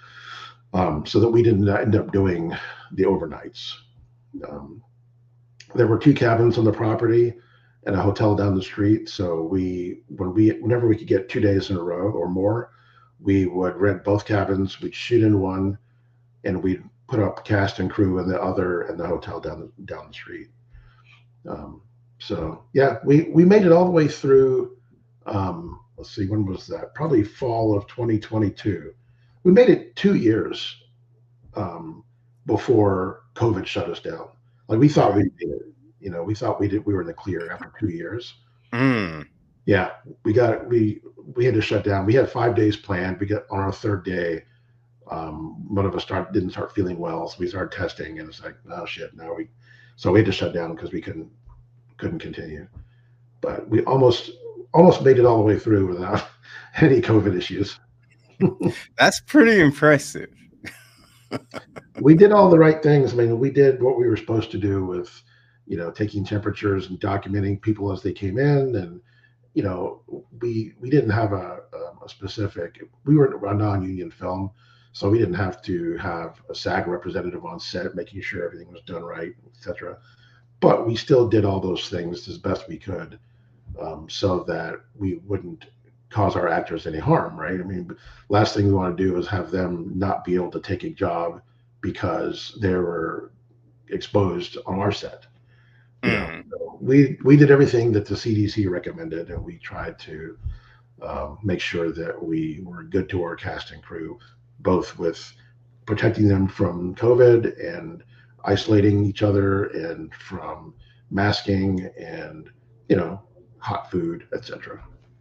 um, so that we didn't end up doing the overnights. Um, there were two cabins on the property and a hotel down the street. So we, when we, whenever we could get two days in a row or more, we would rent both cabins. We'd shoot in one, and we'd put up cast and crew in the other, and the hotel down the, down the street. Um, so yeah, we we made it all the way through Um, let's see, when was that? Probably fall of twenty twenty-two. We made it two years um, before COVID shut us down. Like we thought we did it. You know, we thought we did. We were in the clear after two years. Mm. Yeah, we got we we had to shut down. We had five days planned. We got on our third day. Um, one of us start didn't start feeling well, so we started testing, and it's like, oh shit, now we. So we had to shut down because we couldn't couldn't continue. But we almost almost made it all the way through without any COVID issues. That's pretty impressive. We did all the right things. I mean, we did what we were supposed to do with, you know, taking temperatures and documenting people as they came in, and you know, we we didn't have a, a specific. We were a non-union film, so we didn't have to have a SAG representative on set making sure everything was done right, et cetera. But we still did all those things as best we could, um, so that we wouldn't cause our actors any harm, right? I mean, last thing we want to do is have them not be able to take a job because they were exposed on our set. You know, Mm. so we we did everything that the C D C recommended, and we tried to um, make sure that we were good to our cast and crew, both with protecting them from COVID and isolating each other, and from masking and you know hot food, et cetera.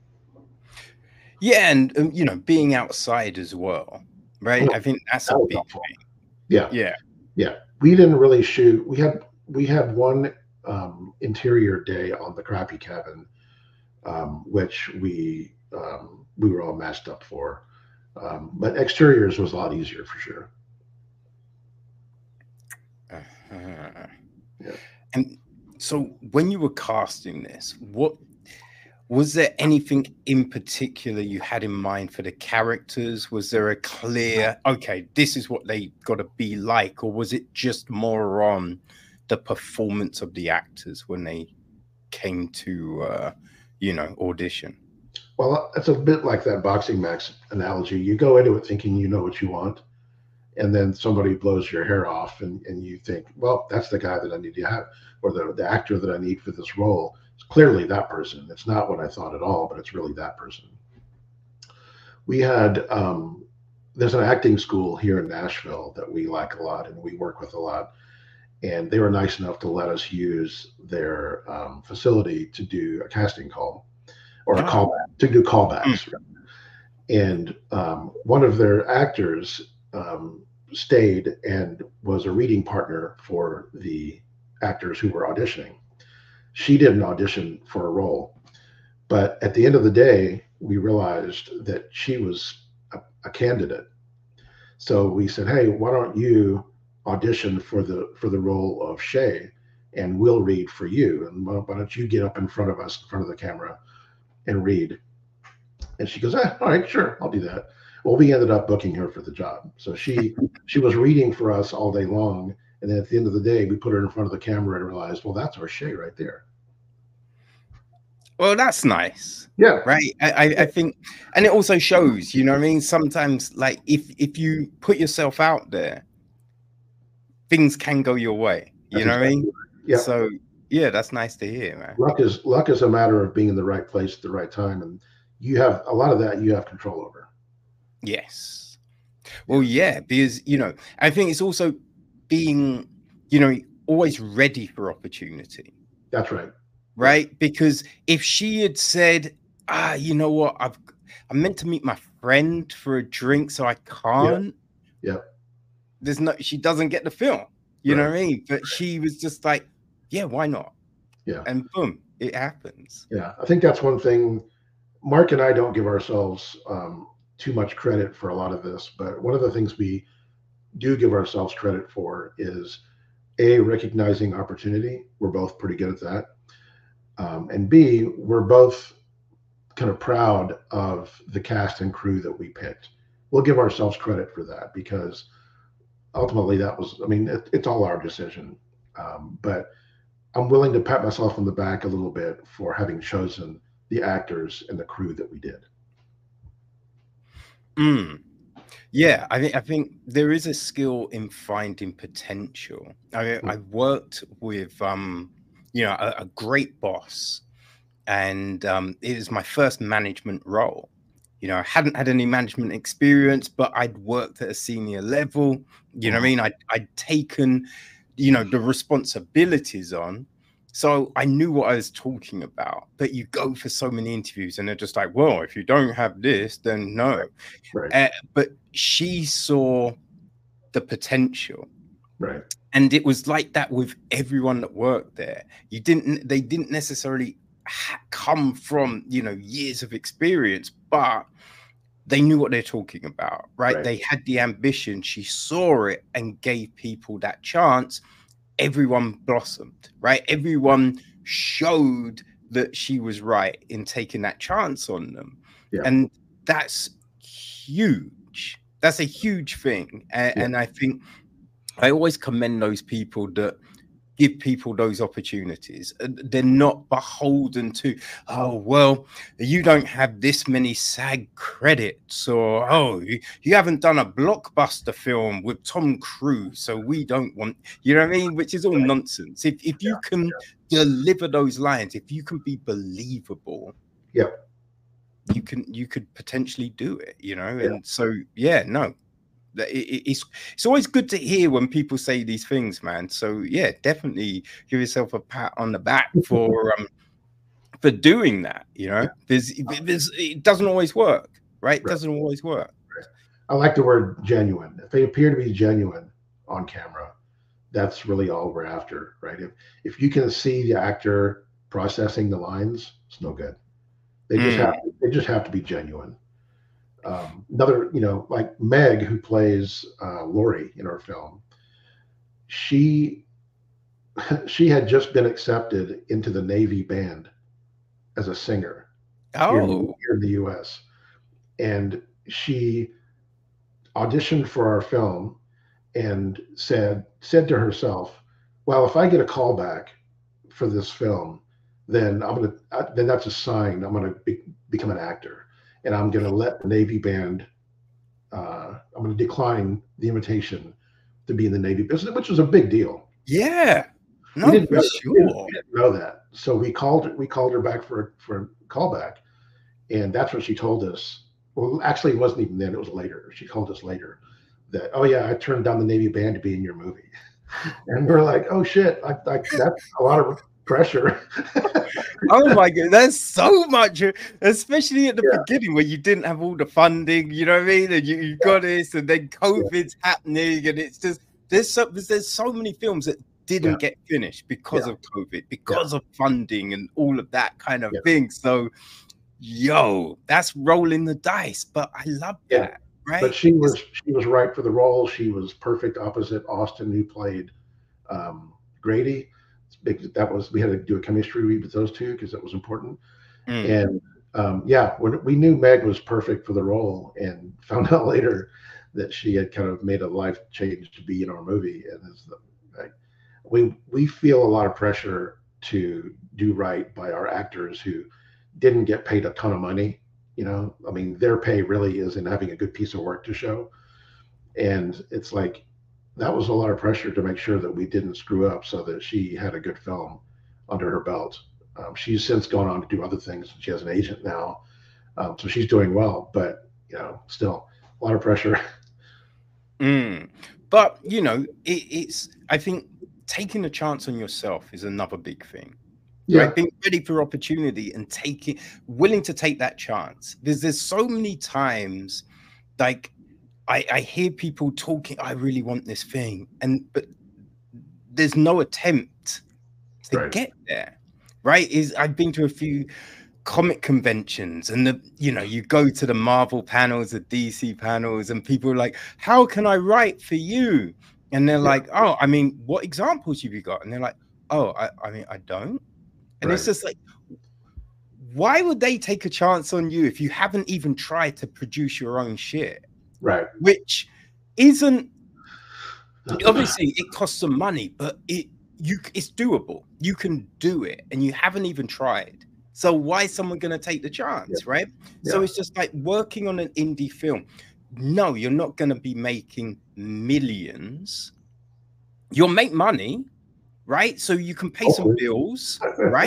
Yeah, and um, you know, being outside as well, right? Oh, I think that's that a was big awful. thing. Yeah, Yeah. yeah. We didn't really shoot. We had we had one um, interior day on the crappy cabin, um, which we um, we were all masked up for. Um, but exteriors was a lot easier for sure. Uh-huh. Yeah. And so when you were casting this, what was there anything in particular you had in mind for the characters? Was there a clear, okay, this is what they got to be like, or was it just more on the performance of the actors when they came to, uh, you know, audition? Well, it's a bit like that boxing match analogy. You go into it thinking you know what you want, and then somebody blows your hair off, and, and you think, well, that's the guy that I need to have, or the, the actor that I need for this role. It's clearly that person. It's not what I thought at all, but it's really that person. We had, um, there's an acting school here in Nashville that we like a lot and we work with a lot. And they were nice enough to let us use their um, facility to do a casting call or a Ah. callback, to do Mm. callbacks. And um, one of their actors um, stayed and was a reading partner for the actors who were auditioning. She didn't audition for a role, but at the end of the day, we realized that she was a, a candidate. So we said, "Hey, why don't you audition for the for the role of Shay, and we'll read for you? And why why don't you get up in front of us, in front of the camera, and read?" And she goes, eh, "All right, sure, I'll do that." Well, we ended up booking her for the job. So she she was reading for us all day long, and then at the end of the day, we put her in front of the camera and realized, well, that's our Shay right there. Well, that's nice. Yeah. Right. I, I, I think, and it also shows, you know what I mean? Sometimes, like, if if you put yourself out there, things can go your way. You That's know what I exactly mean? right. Yeah. So yeah, that's nice to hear, man. Luck is luck is a matter of being in the right place at the right time, and you have a lot of that you have control over. Yes. Well, yeah, because you know, I think it's also being, you know, always ready for opportunity. That's right. Right? Because if she had said, ah, you know what, I've I'm meant to meet my friend for a drink, so I can't. Yeah. Yeah. There's no, she doesn't get the film. You Right. know what I mean? But she was just like, yeah, why not? Yeah. And boom, it happens. Yeah. I think that's one thing. Mark and I don't give ourselves um, too much credit for a lot of this, but one of the things we do give ourselves credit for is A, recognizing opportunity. We're both pretty good at that. Um, and B, we're both kind of proud of the cast and crew that we picked. We'll give ourselves credit for that because ultimately that was, I mean, it, it's all our decision. Um, but I'm willing to pat myself on the back a little bit for having chosen the actors and the crew that we did. Mm. Yeah, I think I think there is a skill in finding potential. I I worked with um, you know, a, a great boss and um, it was my first management role. You know, I hadn't had any management experience, but I'd worked at a senior level. You know what I mean? I'd, I'd taken, you know, the responsibilities on. So I knew what I was talking about. But you go for so many interviews and they're just like, well, if you don't have this, then no. Right. Right. Uh, but she saw the potential. Right. And it was like that with everyone that worked there. You didn't, they didn't necessarily come from, you know, years of experience, but they knew what they're talking about, right? Right. They had the ambition. She saw it and gave people that chance. Everyone blossomed, right? Everyone showed that she was right in taking that chance on them. Yeah. And that's huge. That's a huge thing. And, Yeah. and I think I always commend those people that give people those opportunities. They're not beholden to, oh, well, you don't have this many SAG credits, or, oh, you, you haven't done a blockbuster film with Tom Cruise, so we don't want, you know what I mean? Which is all nonsense. If, if you Yeah. can Yeah. deliver those lines, if you can be believable, yeah, you can, you could potentially do it, you know? Yeah. And so, yeah, no. It's it's always good to hear when people say these things, man. So yeah, definitely give yourself a pat on the back for um for doing that. You know, there's, there's it doesn't always work, right? It Right. doesn't always work. Right. I like the word genuine. If they appear to be genuine on camera, that's really all we're after, right? If if you can see the actor processing the lines, it's no good. They just Mm. have to, they just have to be genuine. Um, another, you know, like Meg, who plays uh, Lori in our film, she she had just been accepted into the Navy band as a singer here, in, Oh, here in the U S, and she auditioned for our film and said said to herself, "Well, if I get a call back for this film, then I'm gonna uh, then that's a sign I'm gonna be, become an actor." And I'm going to let the Navy band, uh, I'm going to decline the invitation to be in the Navy business, which was a big deal. yeah, no, we didn't for know, sure. we didn't, we didn't know that. So we called we called her back for, for a callback. And that's what she told us. Well, actually, it wasn't even then. It was later. She told us later that, oh, yeah, I turned down the Navy band to be in your movie. And we're like, oh, shit, I, I, that's a lot of pressure. Oh my god, that's so much, especially at the Yeah. beginning where you didn't have all the funding, you know what I mean? And you, you Yeah. got this, and then COVID's yeah. happening, and it's just there's so there's so many films that didn't yeah. get finished because yeah. of COVID, because yeah. of funding and all of that kind of yeah. thing. So, yo, that's rolling the dice, but I love yeah. that, right? But she was she was right for the role. She was perfect opposite Austin, who played um, Grady. That was we had to do a chemistry read with those two because that was important. Mm. And um, yeah, when we knew Meg was perfect for the role, and found out later that she had kind of made a life change to be in our movie. And it's like, we we feel a lot of pressure to do right by our actors who didn't get paid a ton of money. You know, I mean, their pay really is in having a good piece of work to show. And it's like, that was a lot of pressure to make sure that we didn't screw up so that she had a good film under her belt. Um, she's since gone on to do other things. She has an agent now. Um, so she's doing well, but, you know, still a lot of pressure. Mm. But, you know, it, it's, I think taking a chance on yourself is another big thing. Yeah. Right? Being ready for opportunity and taking, willing to take that chance. There's, there's so many times, like, I, I hear people talking, I really want this thing, and but there's no attempt to right. get there, right? Is I've been to a few comic conventions, and the you know you go to the Marvel panels, the D C panels, and people are like, "How can I write for you?" And they're yeah. like, "Oh, I mean, what examples have you got?" And they're like, "Oh, I, I mean, I don't." And right. it's just like, why would they take a chance on you if you haven't even tried to produce your own shit? Right. Which isn't, obviously it costs some money, but it you it's doable. You can do it, and you haven't even tried. So why is someone going to take the chance, yeah. right? Yeah. So it's just like working on an indie film. No, you're not going to be making millions. You'll make money, right? So you can pay some bills, right?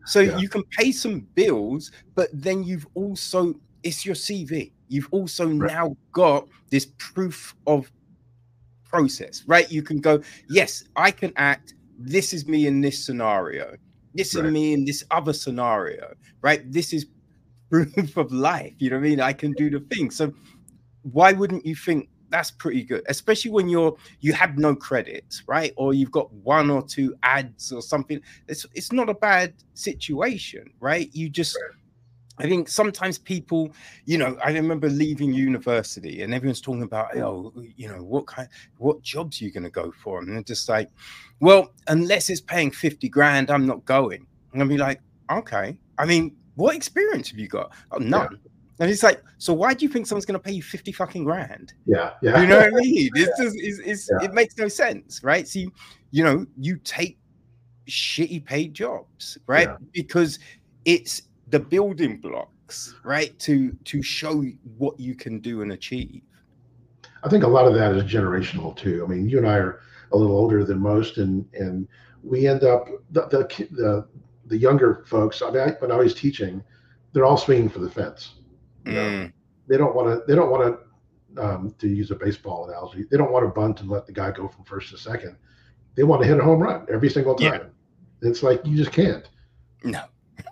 So Yeah. you can pay some bills, but then you've also, it's your C V. You've also Right. now got this proof of process, right? You can go, yes, I can act. This is me in this scenario. This Right. is me in this other scenario, right? This is proof of life. You know what I mean? I can do the thing. So why wouldn't you think that's pretty good, especially when you're you have no credits, right? Or you've got one or two ads or something. It's it's not a bad situation, right? You just Right. I think sometimes people, you know, I remember leaving university and everyone's talking about, oh, you know, what kind, what jobs are you going to go for? And they're just like, well, unless it's paying fifty grand, I'm not going. And I'll be like, okay. I mean, what experience have you got? Oh, none. Yeah. And it's like, so why do you think someone's going to pay you fifty fucking grand? Yeah. Yeah. You know what I mean? It's just, it's, it's Yeah. it makes no sense, right? So, you, you know, you take shitty paid jobs, right? Yeah. Because it's the building blocks, right, to to show what you can do and achieve. I think a lot of that is generational too. I mean, you and I are a little older than most, and and we end up the the the, the younger folks. I mean, I, when I was teaching, they're all swinging for the fence. You know, mm. they don't want to. They don't want to. Um, to use a baseball analogy, they don't want to bunt and let the guy go from first to second. They want to hit a home run every single time. Yeah. It's like you just can't. No.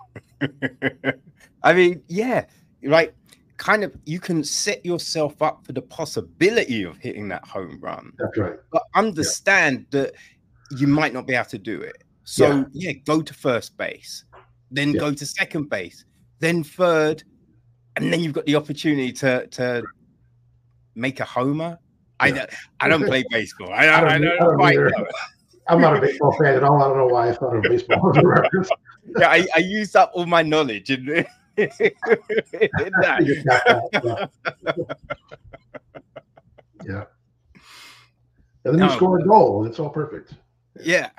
I mean, yeah, like kind of you can set yourself up for the possibility of hitting that home run. That's right. But understand yeah. that you might not be able to do it. So yeah, yeah go to first base, then yeah. go to second base, then third, and then you've got the opportunity to to make a homer. Yeah. I don't I don't play baseball. I don't, I don't, I don't, I don't quite know. I'm not a baseball fan at all. I don't know why I thought of baseball as a reference. Yeah, I, I used up all my knowledge in, in that. Yeah. And then you no, score a goal, and it's all perfect. Yeah.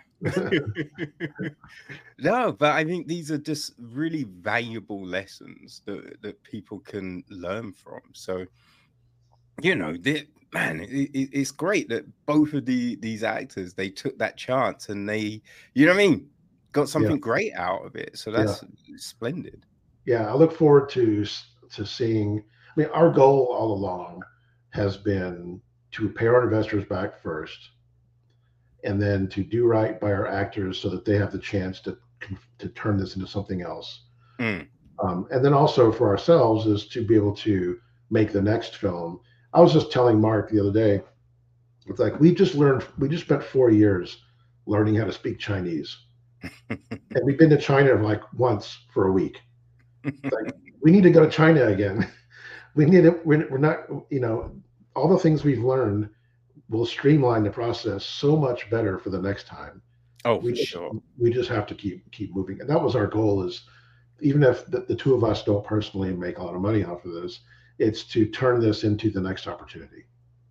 No, but I think these are just really valuable lessons that, that people can learn from. So, you know, they, man, it, it, it's great that both of the these actors, they took that chance and they, you know what I mean, got something yeah. great out of it. So that's yeah. splendid. Yeah, I look forward to to seeing. I mean, our goal all along has been to pay our investors back first, and then to do right by our actors so that they have the chance to to turn this into something else. Mm. Um, and then also for ourselves is to be able to make the next film. I was just telling Mark the other day, it's like we just learned, we just spent four years learning how to speak Chinese. And we've been to China like once for a week. Like, we need to go to China again. We need it. We're, we're not, you know, all the things we've learned will streamline the process so much better for the next time. Oh, we for just, sure. We just have to keep keep moving. And that was our goal, is even if the, the two of us don't personally make a lot of money off of this, it's to turn this into the next opportunity.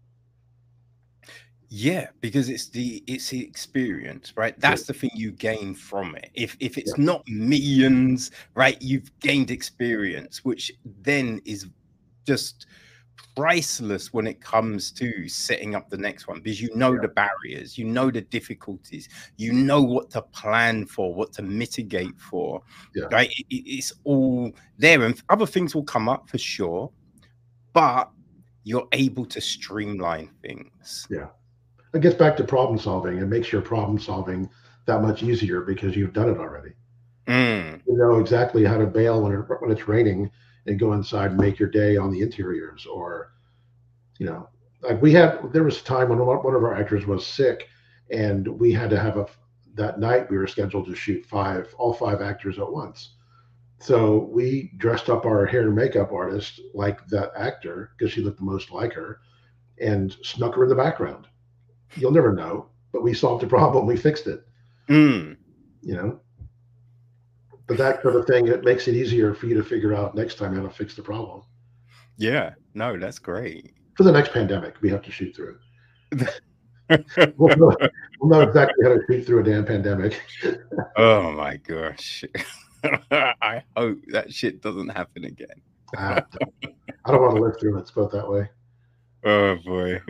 Yeah, because it's the it's the experience, right? That's yeah. the thing you gain from it. If if it's yeah. not millions, right, you've gained experience, which then is just priceless when it comes to setting up the next one, because you know yeah. the barriers, you know the difficulties, you know what to plan for, what to mitigate for, yeah. right? It, it's all there, and other things will come up for sure, but you're able to streamline things. Yeah. It gets back to problem solving. It makes your problem solving that much easier because you've done it already. Mm. You know exactly how to bail when, it, when it's raining and go inside and make your day on the interiors. Or, you know, like we had, there was a time when one of our actors was sick and we had to have a, that night we were scheduled to shoot five, all five actors at once. So we dressed up our hair and makeup artist like that actor because she looked the most like her, and snuck her in the background. You'll never know, but we solved the problem. We fixed it. Mm. You know, but that sort of thing, it makes it easier for you to figure out next time how to fix the problem. Yeah, no, that's great. For the next pandemic, we have to shoot through it. we'll, know, we'll know exactly how to shoot through a damn pandemic. Oh my gosh. I hope that shit doesn't happen again. I, I don't want to live through it. Let's put it that way. Oh boy.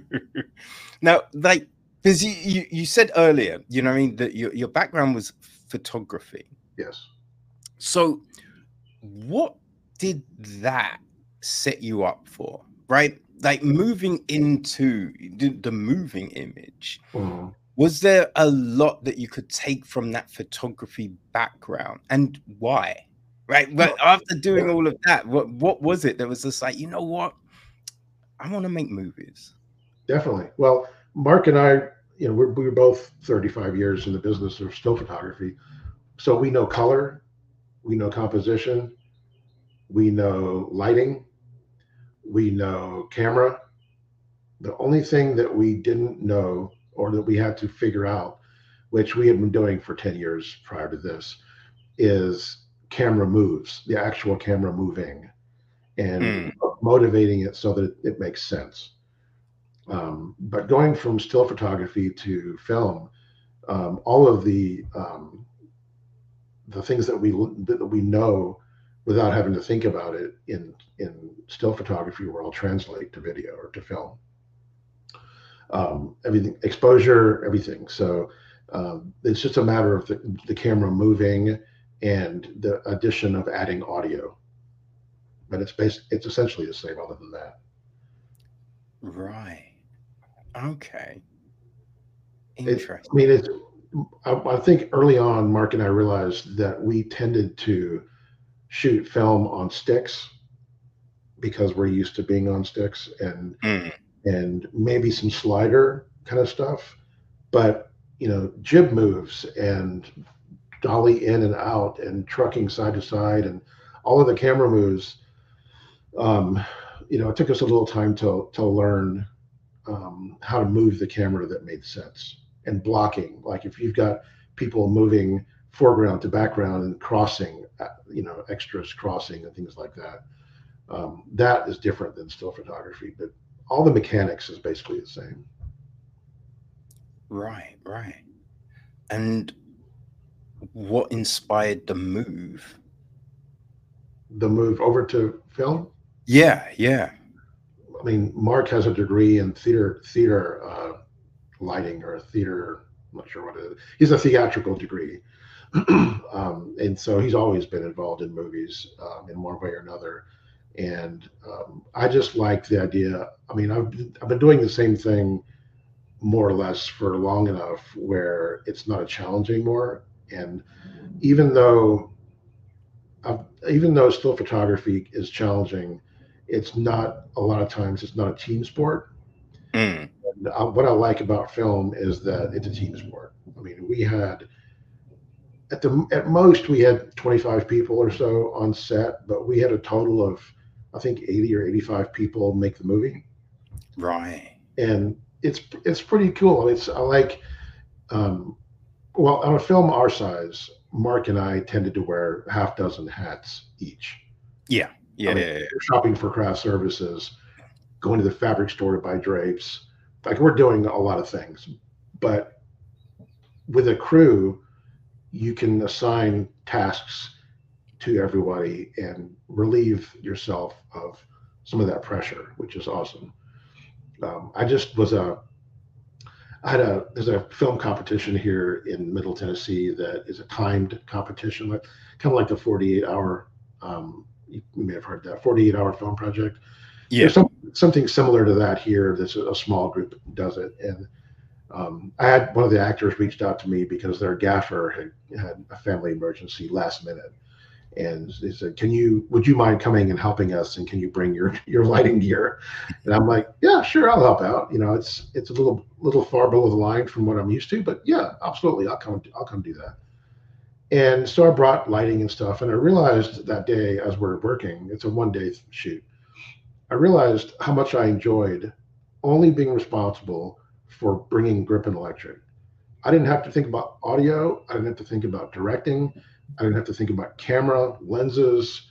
Now, like, because you, you you said earlier, you know what I mean, that your, your background was photography. Yes. So what did that set you up for, right? Like moving into the, the moving image, Mm-hmm. was there a lot that you could take from that photography background, and why? Right. But after doing Yeah, all of that, what what was it that was just like, you know what? I want to make movies. definitely. Well, Mark and I, you know, we're, we were both thirty-five years in the business of still photography. So we know color, we know composition, we know lighting, we know camera. The only thing that we didn't know or that we had to figure out, which we had been doing for ten years prior to this, is camera moves, the actual camera moving and Mm, motivating it so that it makes sense. Um, but going from still photography to film, um, all of the um, the things that we that we know without having to think about it in in still photography world translate to video or to film. Um, everything, exposure, everything. So um, it's just a matter of the, the camera moving and the addition of adding audio. But it's based, it's essentially the same other than that. right. Okay. It, I mean, Interesting. it's, I, I think early on, Mark and I realized that we tended to shoot film on sticks because we're used to being on sticks and Mm, and maybe some slider kind of stuff. But you know, jib moves and dolly in and out and trucking side to side and all of the camera moves. Um, you know, it took us a little time to to learn um, how to move the camera that made sense and blocking. Like if you've got people moving foreground to background and crossing, uh, you know, extras crossing and things like that. Um, that is different than still photography, but all the mechanics is basically the same. right, right. And what inspired the move? The move over to film. Yeah, yeah. I mean, Mark has a degree in theater theater uh, lighting or theater. I'm not sure what it is. He's a theatrical degree, um, and so he's always been involved in movies um, in one way or another. And um, I just like the idea. I mean, I've I've been doing the same thing more or less for long enough where it's not a challenge anymore. And even though I've, even though still photography is challenging, it's not a lot of times it's not a team sport. Mm, And I, what I like about film is that it's a team sport. I mean, we had at the at most we had twenty-five people or so on set, but we had a total of I think eighty or eighty-five people make the movie, right. and it's it's pretty cool. It's I like um, well on a film our size, Mark and I tended to wear half dozen hats each. Yeah, I yeah, mean, yeah, yeah. shopping for craft services, going to the fabric store to buy drapes. Like we're doing a lot of things, but with a crew, you can assign tasks to everybody and relieve yourself of some of that pressure, which is awesome. Um, I just was a, I had a, there's a film competition here in Middle Tennessee that is a timed competition, like kind of like the forty-eight hour, um, you may have heard that forty-eight hour film project. There's Yeah. some, something similar to that here. That's a, a small group that does it. And um, I had one of the actors reached out to me because their gaffer had had a family emergency last minute, and they said, "Can you? Would you mind coming and helping us? And can you bring your your lighting gear?" And I'm like, "Yeah, sure, I'll help out. You know, it's it's a little little far below the line from what I'm used to, but yeah, absolutely, I'll come I'll come do that." And so I brought lighting and stuff, and I realized that day as we're working, it's a one day shoot. I realized how much I enjoyed only being responsible for bringing grip and electric. I didn't have to think about audio. I didn't have to think about directing. I didn't have to think about camera, lenses,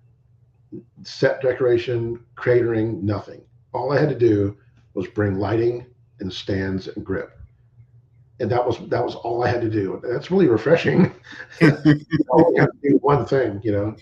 set decoration, catering, nothing. All I had to do was bring lighting and stands and grip. And that was that was all I had to do. That's really refreshing. I only have to do one thing, you know.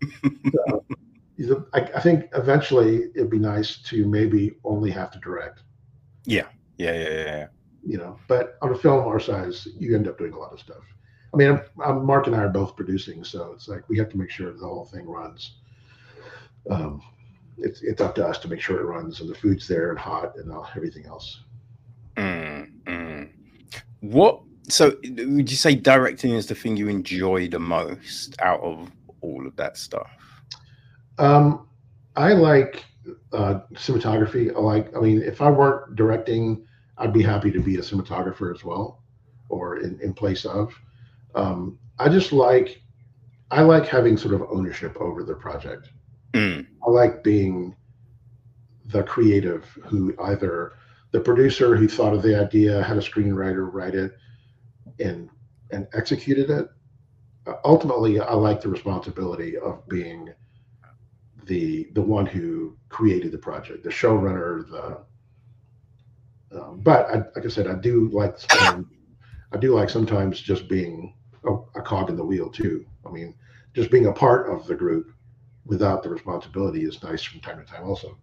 So, I, I think eventually it'd be nice to maybe only have to direct. Yeah, yeah, yeah, yeah, yeah. You know, but on a film our size, you end up doing a lot of stuff. I mean, I'm, I'm, Mark and I are both producing, so it's like we have to make sure the whole thing runs. Um, it's it's up to us to make sure it runs and the food's there and hot and all, everything else. Mm, mm. What? So, would you say directing is the thing you enjoy the most out of all of that stuff? Um, I like uh, cinematography. I like. I mean, if I weren't directing, I'd be happy to be a cinematographer as well, or in, in place of. Um, I just like. I like having sort of ownership over the project. Mm. I like being the creative who either the producer who thought of the idea, had a screenwriter write it, and and executed it. Uh, ultimately, I like the responsibility of being the the one who created the project, the showrunner. The um, but I, like I said, I do like um, I do like sometimes just being a, a cog in the wheel too. I mean, just being a part of the group without the responsibility is nice from time to time, also.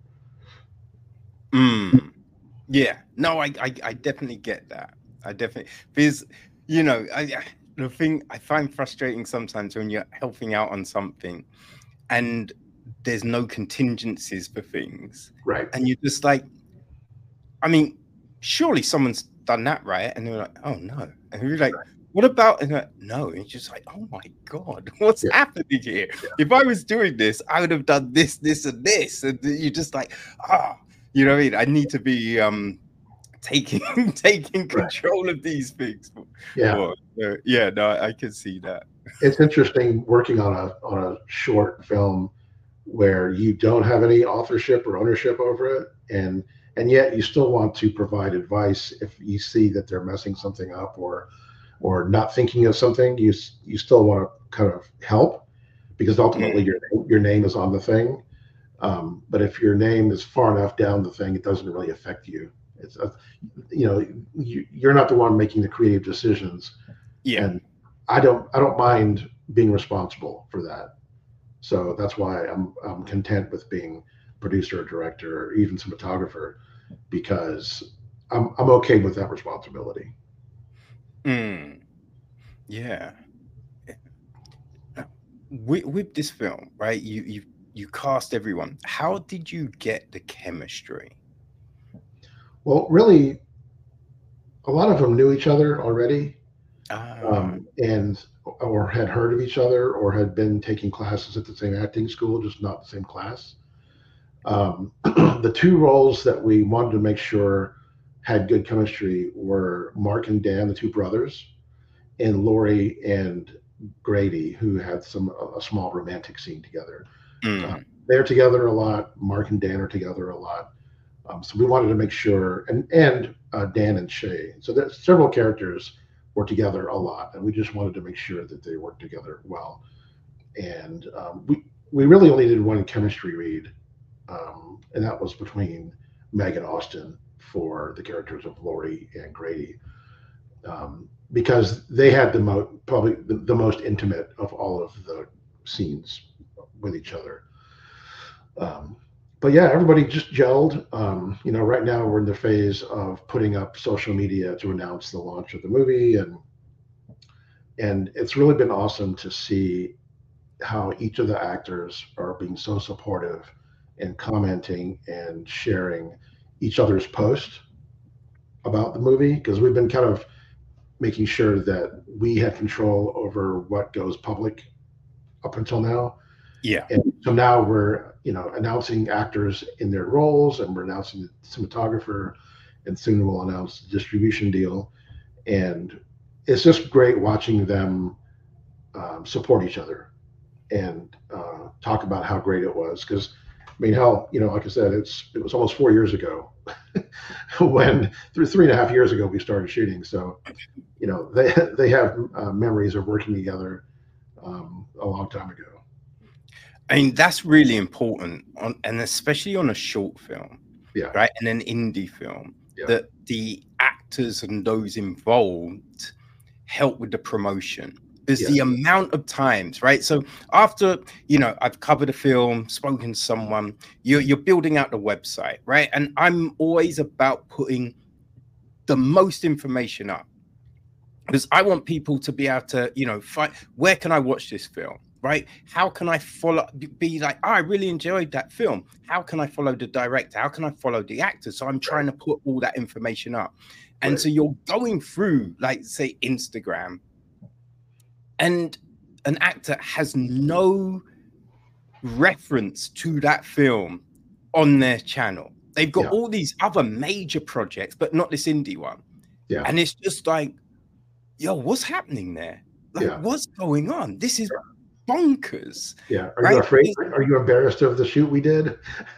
Mm. Yeah, no, I, I, I definitely get that. I definitely because you know, I the thing I find frustrating sometimes when you're helping out on something and there's no contingencies for things, Right. and you're just like, I mean, surely someone's done that, right? And they're like, oh no, and you're like, what about? And like, no, and it's just like, oh my god, what's Yeah. happening here? Yeah. If I was doing this, I would have done this, this, and this, and you're just like, ah, oh, you know what I mean? I need to be um taking taking control right. of these things. Yeah, well, uh, yeah, no, I can see that. It's interesting working on a on a short film where you don't have any authorship or ownership over it, and and yet you still want to provide advice if you see that they're messing something up or or not thinking of something. You you still want to kind of help because ultimately mm. your your name is on the thing. Um, but if your name is far enough down the thing, it doesn't really affect you. It's a, you know you, you're not the one making the creative decisions. Yeah. And I don't I don't mind being responsible for that. So that's why I'm I'm content with being producer or director or even cinematographer, because I'm I'm okay with that responsibility. Mm. Yeah. With, with this film, right? You you you cast everyone. How did you get the chemistry? Well, really, a lot of them knew each other already, ah. um, and or had heard of each other, or had been taking classes at the same acting school, just not the same class. Um, the two roles that we wanted to make sure had good chemistry were Mark and Dan, the two brothers, and Laurie and Grady, who had some a small romantic scene together. Mm. Uh, they're together a lot. Mark and Dan are together a lot. Um, so we wanted to make sure, and and uh, Dan and Shay. So there's several characters were together a lot, and we just wanted to make sure that they worked together well. And um, we we really only did one chemistry read, um, and that was between Meg and Austin for the characters of Laurie and Grady, um, because they had the most probably the, the most intimate of all of the scenes with each other. Um, but yeah, everybody just gelled. Um, you know, right now we're in the phase of putting up social media to announce the launch of the movie, and and it's really been awesome to see how each of the actors are being so supportive and commenting and sharing each other's posts about the movie, because we've been kind of making sure that we had control over what goes public up until now. Yeah. And so now we're, you know, announcing actors in their roles, and we're announcing the cinematographer, and soon we'll announce the distribution deal. And it's just great watching them um, support each other and uh, talk about how great it was. Because, I mean, hell, you know, like I said, it's it was almost four years ago when through three and a half years ago we started shooting. So, you know, they they have uh, memories of working together um, a long time ago. I mean, that's really important, on, and especially on a short film, yeah, right, and an indie film, yeah. that the actors and those involved help with the promotion. There's yeah. the amount of times, right? So after, you know, I've covered a film, spoken to someone, you're, you're building out the website, right? And I'm always about putting the most information up. because I want people to be able to, you know, find where can I watch this film, right? How can I follow, be like, oh, I really enjoyed that film. How can I follow the director? How can I follow the actor? So I'm trying to put all that information up. And Right. so you're going through, like, say, Instagram, and an actor has no reference to that film on their channel. They've got Yeah. all these other major projects, but not this indie one. Yeah. And it's just like, yo, what's happening there? Like, Yeah. what's going on? This is bonkers. Yeah. Are right? you afraid? It's, Are you embarrassed of the shoot we did?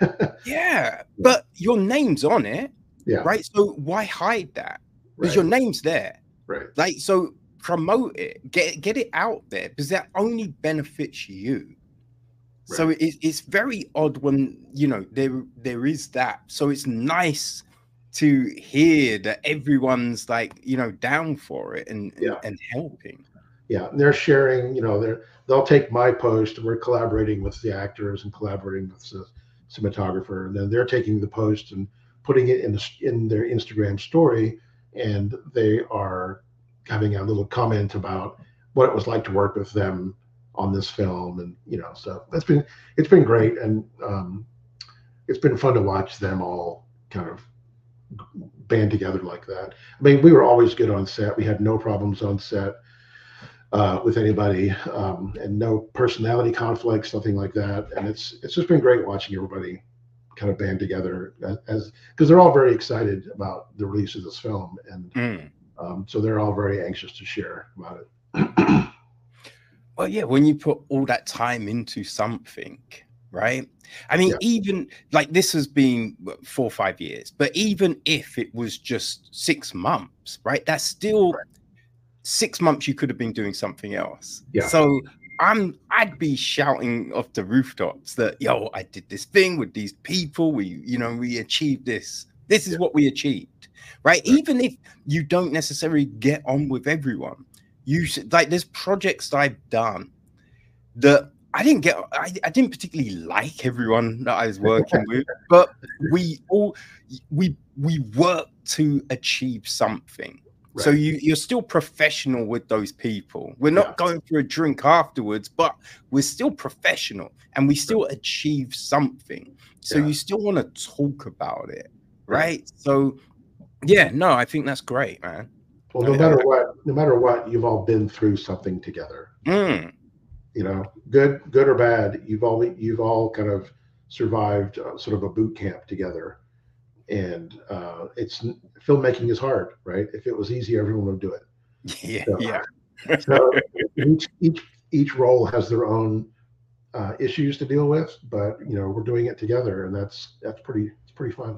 yeah, but your name's on it. Yeah. Right. So why hide that? Because Right. your name's there. Right. Like, so promote it, get get it out there, because that only benefits you. Right. So it, it's very odd when, you know, there there is that. So it's nice to hear that everyone's, like, you know, down for it and Yeah. and, and helping. Yeah, and they're sharing, you know, they're they'll take my post, and we're collaborating with the actors and collaborating with the cinematographer, and then they're taking the post and putting it in the, in their Instagram story, and they are having a little comment about what it was like to work with them on this film, and you know, so that's been it's been great, and um, it's been fun to watch them all kind of band together like that. I mean, we were always good on set. We had no problems on set uh, with anybody, um, and no personality conflicts, nothing like that. And it's it's just been great watching everybody kind of band together, as because they're all very excited about the release of this film, and Mm. um, so they're all very anxious to share about it. Well, yeah, when you put all that time into something, right? I mean, Yeah. even like this has been four or five years, but even if it was just six months, right? That's still Right. six months you could have been doing something else. Yeah. So I'm I'd be shouting off the rooftops that, yo, I did this thing with these people. We, you know, we achieved this. This is Yeah. what we achieved, right? Right. Even if you don't necessarily get on with everyone, you should, like, there's projects that I've done that I didn't get, I, I didn't particularly like everyone that I was working with, but we all, we, we worked to achieve something. Right. So you, you're still professional with those people. We're not yeah. going for a drink afterwards, but we're still professional and we still achieve something. So yeah. you still want to talk about it. Right? right. So yeah, no, I think that's great, man. Well, no matter what, no matter what, you've all been through something together. Mm. You know, good, good or bad, you've all you've all kind of survived uh, sort of a boot camp together, and uh, it's filmmaking is hard, right? If it was easy, everyone would do it. Yeah, so, yeah. so each each each role has their own uh, issues to deal with, but you know, we're doing it together, and that's that's pretty it's pretty fun.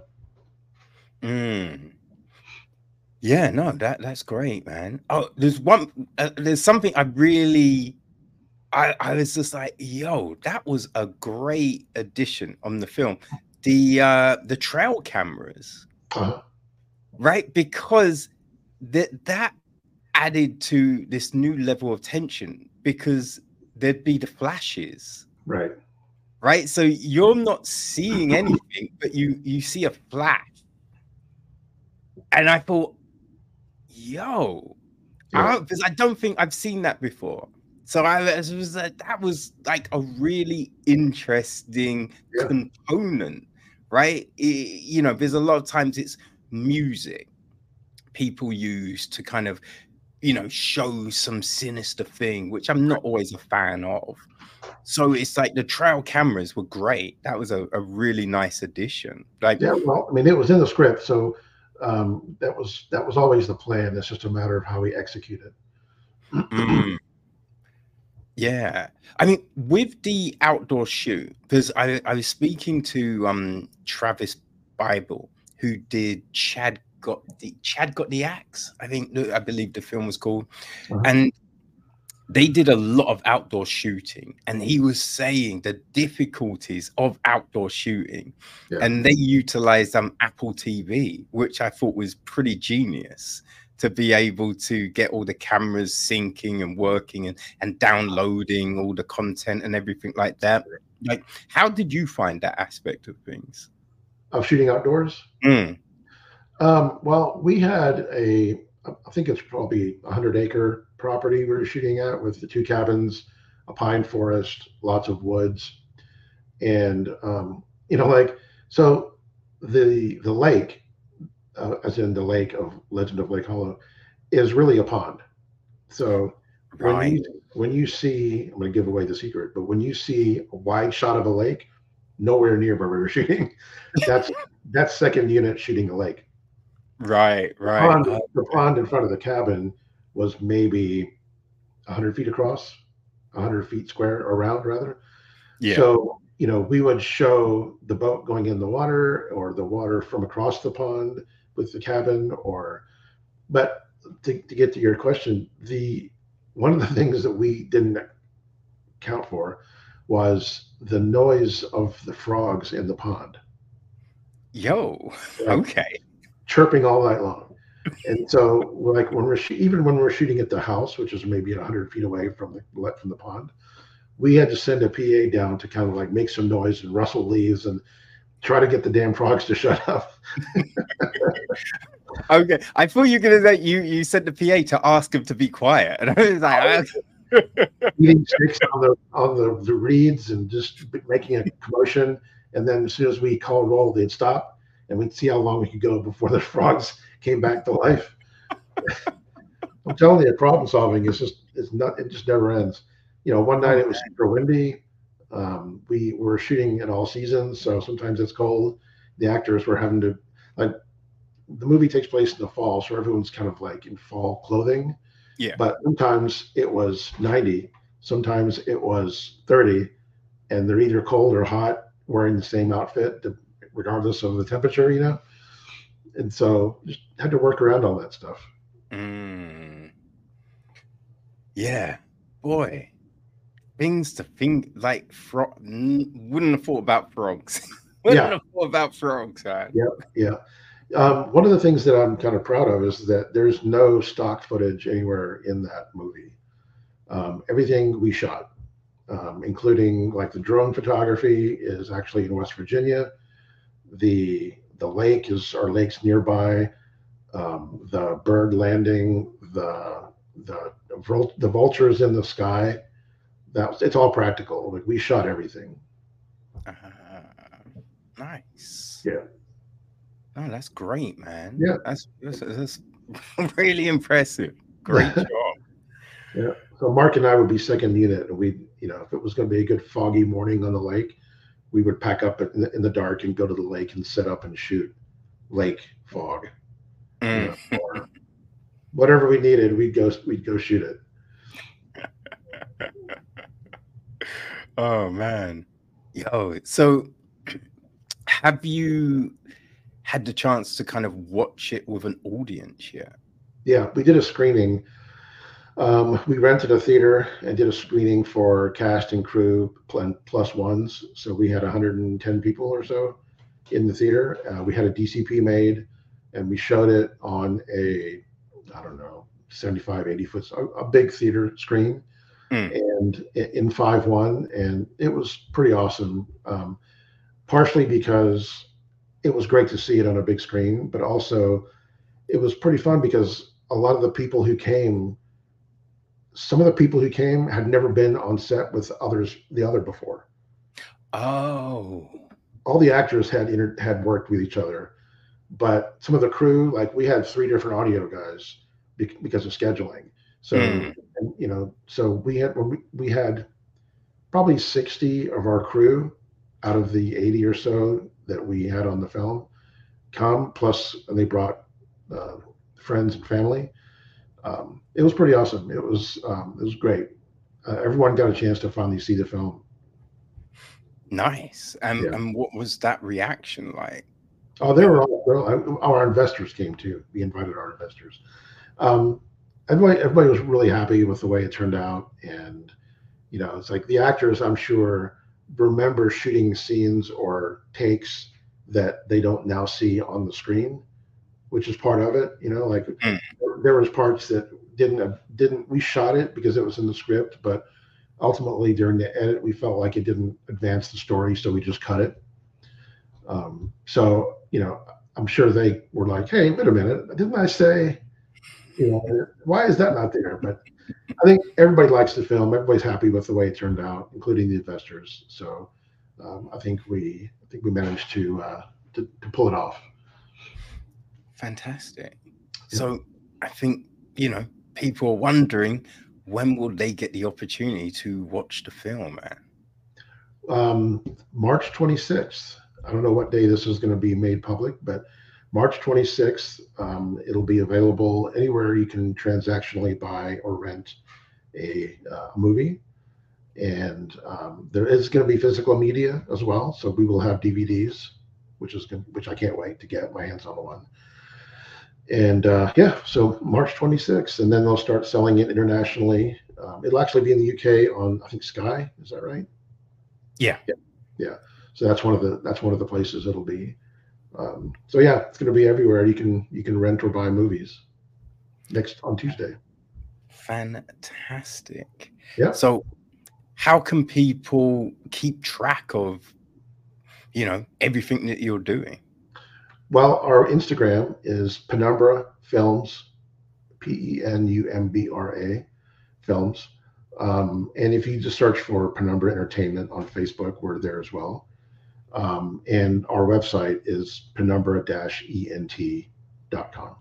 Mm. Yeah, no, that that's great, man. Oh, there's one, uh, there's something I really, I, I was just like, yo, that was a great addition on the film. The uh, the trail cameras, uh-huh. right? Because that that added to this new level of tension, because there'd be the flashes, right? Right. So you're not seeing anything, but you you see a flash, and I thought, yo, yeah. because I, I don't think I've seen that before. So I was, was uh, that was like a really interesting yeah. component, right? It, you know, there's a lot of times it's music people use to kind of, you know, show some sinister thing, which I'm not always a fan of. So it's like the trail cameras were great. That was a, a really nice addition. Like, yeah, well, I mean, it was in the script, so um, that was that was always the plan. It's just a matter of how we execute it. mm. Yeah, I mean, with the outdoor shoot, because I, I was speaking to um Travis Bible, who did Chad got the Chad got the axe. I think I believe the film was called, uh-huh. and they did a lot of outdoor shooting, and he was saying the difficulties of outdoor shooting, yeah. and they utilized um Apple T V, which I thought was pretty genius, to be able to get all the cameras syncing and working and, and downloading all the content and everything like that. Like, how did you find that aspect of things? Of shooting outdoors? Mm. Um, well, we had a I think it's probably a hundred acre property we were shooting at with the two cabins, a pine forest, lots of woods, and um, you know, like so the the lake, uh, as in the lake of Legend of Lake Hollow, is really a pond. So when Right. you when you see, I'm going to give away the secret, but when you see a wide shot of a lake, nowhere near where we were shooting, that's that's second unit shooting a lake. Right. The Right. pond, Oh, the pond in front of the cabin was maybe one hundred feet across, one hundred feet square around rather. yeah. So, you know, we would show the boat going in the water or the water from across the pond with the cabin or, but to, to get to your question, the, one of the things that we didn't account for was the noise of the frogs in the pond, Yo. like Okay. chirping all night long. And so, like when we're sh- even when we're shooting at the house, which is maybe one hundred feet away from the from the pond, we had to send a P A down to kind of like make some noise and rustle leaves and try to get the damn frogs to shut up. Okay. I thought you were gonna say you you sent the P A to ask him to be quiet, and I was like, I- Eating sticks on the on the, the reeds and just making a commotion. And then as soon as we call roll, they'd stop, and we'd see how long we could go before the frogs came back to life. I'm telling you, problem solving is just it's not it just never ends. You know, one night oh, it was super windy. Um, we were shooting in all seasons, so sometimes it's cold. The actors were having to like the movie takes place in the fall, so everyone's kind of like in fall clothing. yeah. But sometimes it was ninety, sometimes it was thirty, and they're either cold or hot, wearing the same outfit, regardless of the temperature, you know. And so just had to work around all that stuff. Mm. Yeah. Boy. Things to think like frog. Wouldn't have thought about frogs. wouldn't Yeah, have thought about frogs, man. yeah, yeah. Um, one of the things that I'm kind of proud of is that there's no stock footage anywhere in that movie. Um, everything we shot, um, including like the drone photography, is actually in West Virginia. The the lake is our lakes nearby. Um, the bird landing, the the the vultures in the sky. That it's all practical. Like we shot everything. Uh, nice. Yeah. Oh, that's great, man. Yeah. That's that's, that's really impressive. Great job. Yeah. So Mark and I would be second unit, and we, you know, if it was going to be a good foggy morning on the lake, we would pack up in the, in the dark and go to the lake and set up and shoot lake fog. Mm. You know, or whatever we needed, we'd go we'd go shoot it. Oh man, yo. So, have you had the chance to kind of watch it with an audience yet? Yeah, we did a screening. Um, we rented a theater and did a screening for cast and crew plus ones. So we had one hundred ten people or so in the theater. Uh, we had a D C P made, and we showed it on a, I don't know, seventy-five, eighty foot, a, a big theater screen, mm. and in five one, and it was pretty awesome. Um, partially because it was great to see it on a big screen, but also it was pretty fun because a lot of the people who came, some of the people who came had never been on set with others, the other before. Oh. All the actors had inter- had worked with each other, but some of the crew, like we had three different audio guys be- because of scheduling. So, mm. and, you know, so we had, we, we had probably sixty of our crew out of the eighty or so that we had on the film come, plus they brought uh, friends and family. Um, it was pretty awesome. It was um, it was great. Uh, everyone got a chance to finally see the film. Nice. Um, yeah. And what was that reaction like? Oh, they were all well. Our investors came too. We invited our investors. Um, everybody, everybody was really happy with the way it turned out, and you know, it's like the actors, I'm sure, remember shooting scenes or takes that they don't now see on the screen, which is part of it. You know, like mm. there was parts that didn't didn't we shot it because it was in the script, but ultimately during the edit we felt like it didn't advance the story, so we just cut it. Um, so you know, I'm sure they were like, "Hey, wait a minute, didn't I say?" You know, why is that not there? But I think everybody likes the film. Everybody's happy with the way it turned out, including the investors. So um, I think we I think we managed to, uh, to to pull it off. Fantastic. Yeah. So I think, you know, people are wondering, when will they get the opportunity to watch the film, man? Um, March twenty-sixth. I don't know what day this is going to be made public, but March twenty-sixth, um, it'll be available anywhere you can transactionally buy or rent a uh, movie. And um, there is going to be physical media as well. So we will have D V Ds, which is good, which I can't wait to get my hands on the one. And uh, yeah, so March twenty-sixth, and then they'll start selling it internationally. Um, it'll actually be in the U K on, I think, Sky. Is that right? Yeah. Yeah. Yeah. So that's one of the that's one of the places it'll be. Um, so yeah, it's going to be everywhere. You can you can rent or buy movies next on Tuesday. Fantastic. Yeah. So how can people keep track of, you know, everything that you're doing? Well, our Instagram is Penumbra Films, P E N U M B R A Films. Um, and if you just search for Penumbra Entertainment on Facebook, we're there as well. Um, and our website is penumbra dash ent dot com.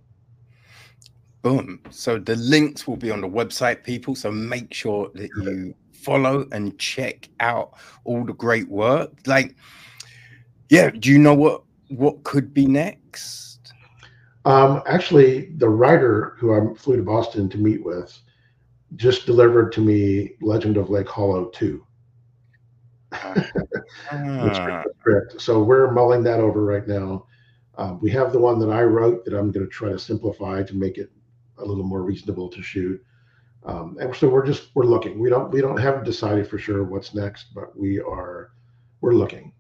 Boom. So the links will be on the website, people. So make sure that you follow and check out all the great work. Like, yeah, do you know what what could be next? Um, actually, the writer who I flew to Boston to meet with just delivered to me Legend of Lake Hollow two. Uh, The script. So we're mulling that over right now. Um, we have the one that I wrote that I'm going to try to simplify to make it a little more reasonable to shoot. Um, and so we're just we're looking. We don't we don't haven't decided for sure what's next, but we are we're looking.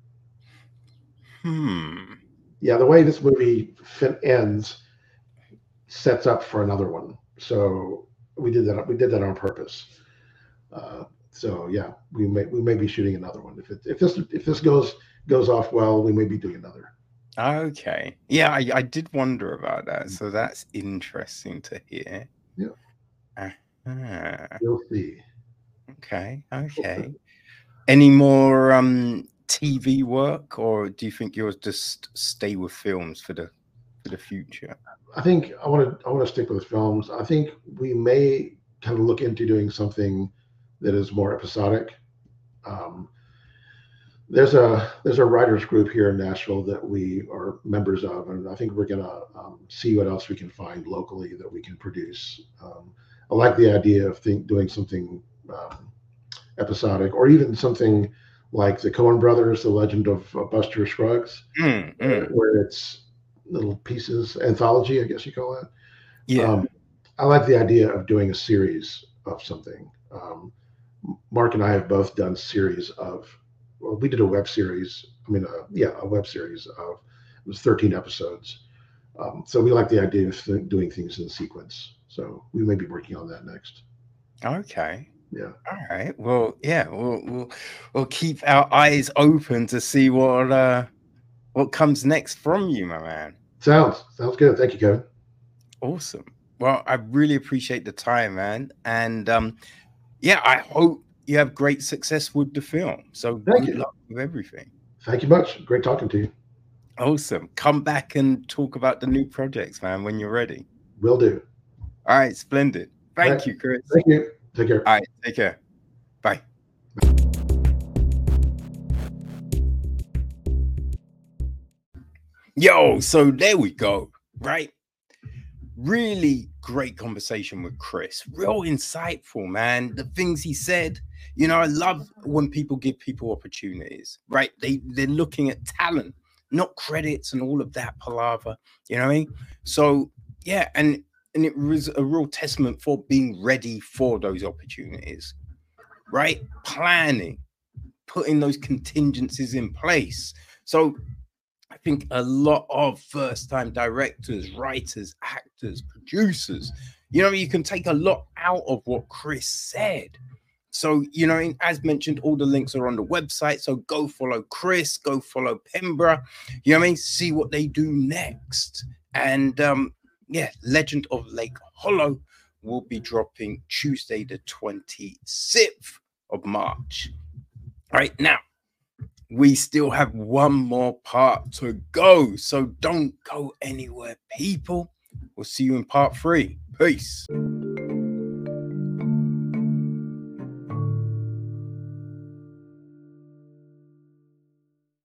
Hmm. Yeah, the way this movie fin- ends sets up for another one. So we did that. We did that on purpose. Uh, so yeah, we may we may be shooting another one. If it, if this if this goes goes off well, we may be doing another. Okay. Yeah, I, I did wonder about that. So that's interesting to hear. Yeah. Uh-huh. We'll see. Okay. Okay. Any more um T V work, or do you think you'll just stay with films for the for the future? I think I want to I want to stick with films. I think we may kind of look into doing something that is more episodic. Um, there's a there's a writers group here in Nashville that we are members of, and I think we're gonna um, see what else we can find locally that we can produce. Um, I like the idea of think, doing something um, episodic, or even something like the Coen Brothers, The Legend of uh, Buster Scruggs, Mm, where, mm. where it's little pieces, anthology, I guess you call it. Yeah. Um, I like the idea of doing a series of something. Um, Mark and I have both done series of, well, we did a web series. I mean, uh, yeah, a web series of, it was thirteen episodes. Um, so we like the idea of th- doing things in sequence. So we may be working on that next. Okay. Yeah. All right. Well, yeah, we'll we'll, we'll keep our eyes open to see what uh what comes next from you, my man. Sounds sounds good. Thank you, Kevin. Awesome. Well, I really appreciate the time, man. And um, yeah, I hope you have great success with the film. So Thank good you. luck with everything. Thank you much. Great talking to you. Awesome. Come back and talk about the new projects, man, when you're ready. Will do. All right, splendid. Thank right. you, Chris. Thank you. Take care. All right, take care. Bye. Yo, so there we go, right? Really great conversation with Chris. Real insightful, man. The things he said, you know, I love when people give people opportunities, right? They, they're looking at talent, not credits and all of that palaver, you know what I mean? So, yeah, and, and it was a real testament for being ready for those opportunities, right? Planning, putting those contingencies in place. So I think a lot of first-time directors, writers, actors, producers, you know, you can take a lot out of what Chris said. So, you know, as mentioned, all the links are on the website. So go follow Chris, go follow Pembra, you know what I mean? See what they do next. And um, yeah, Legend of Lake Hollow will be dropping Tuesday, the twenty-sixth of March. Right now, we still have one more part to go, so don't go anywhere, people. We'll see you in part three. Peace.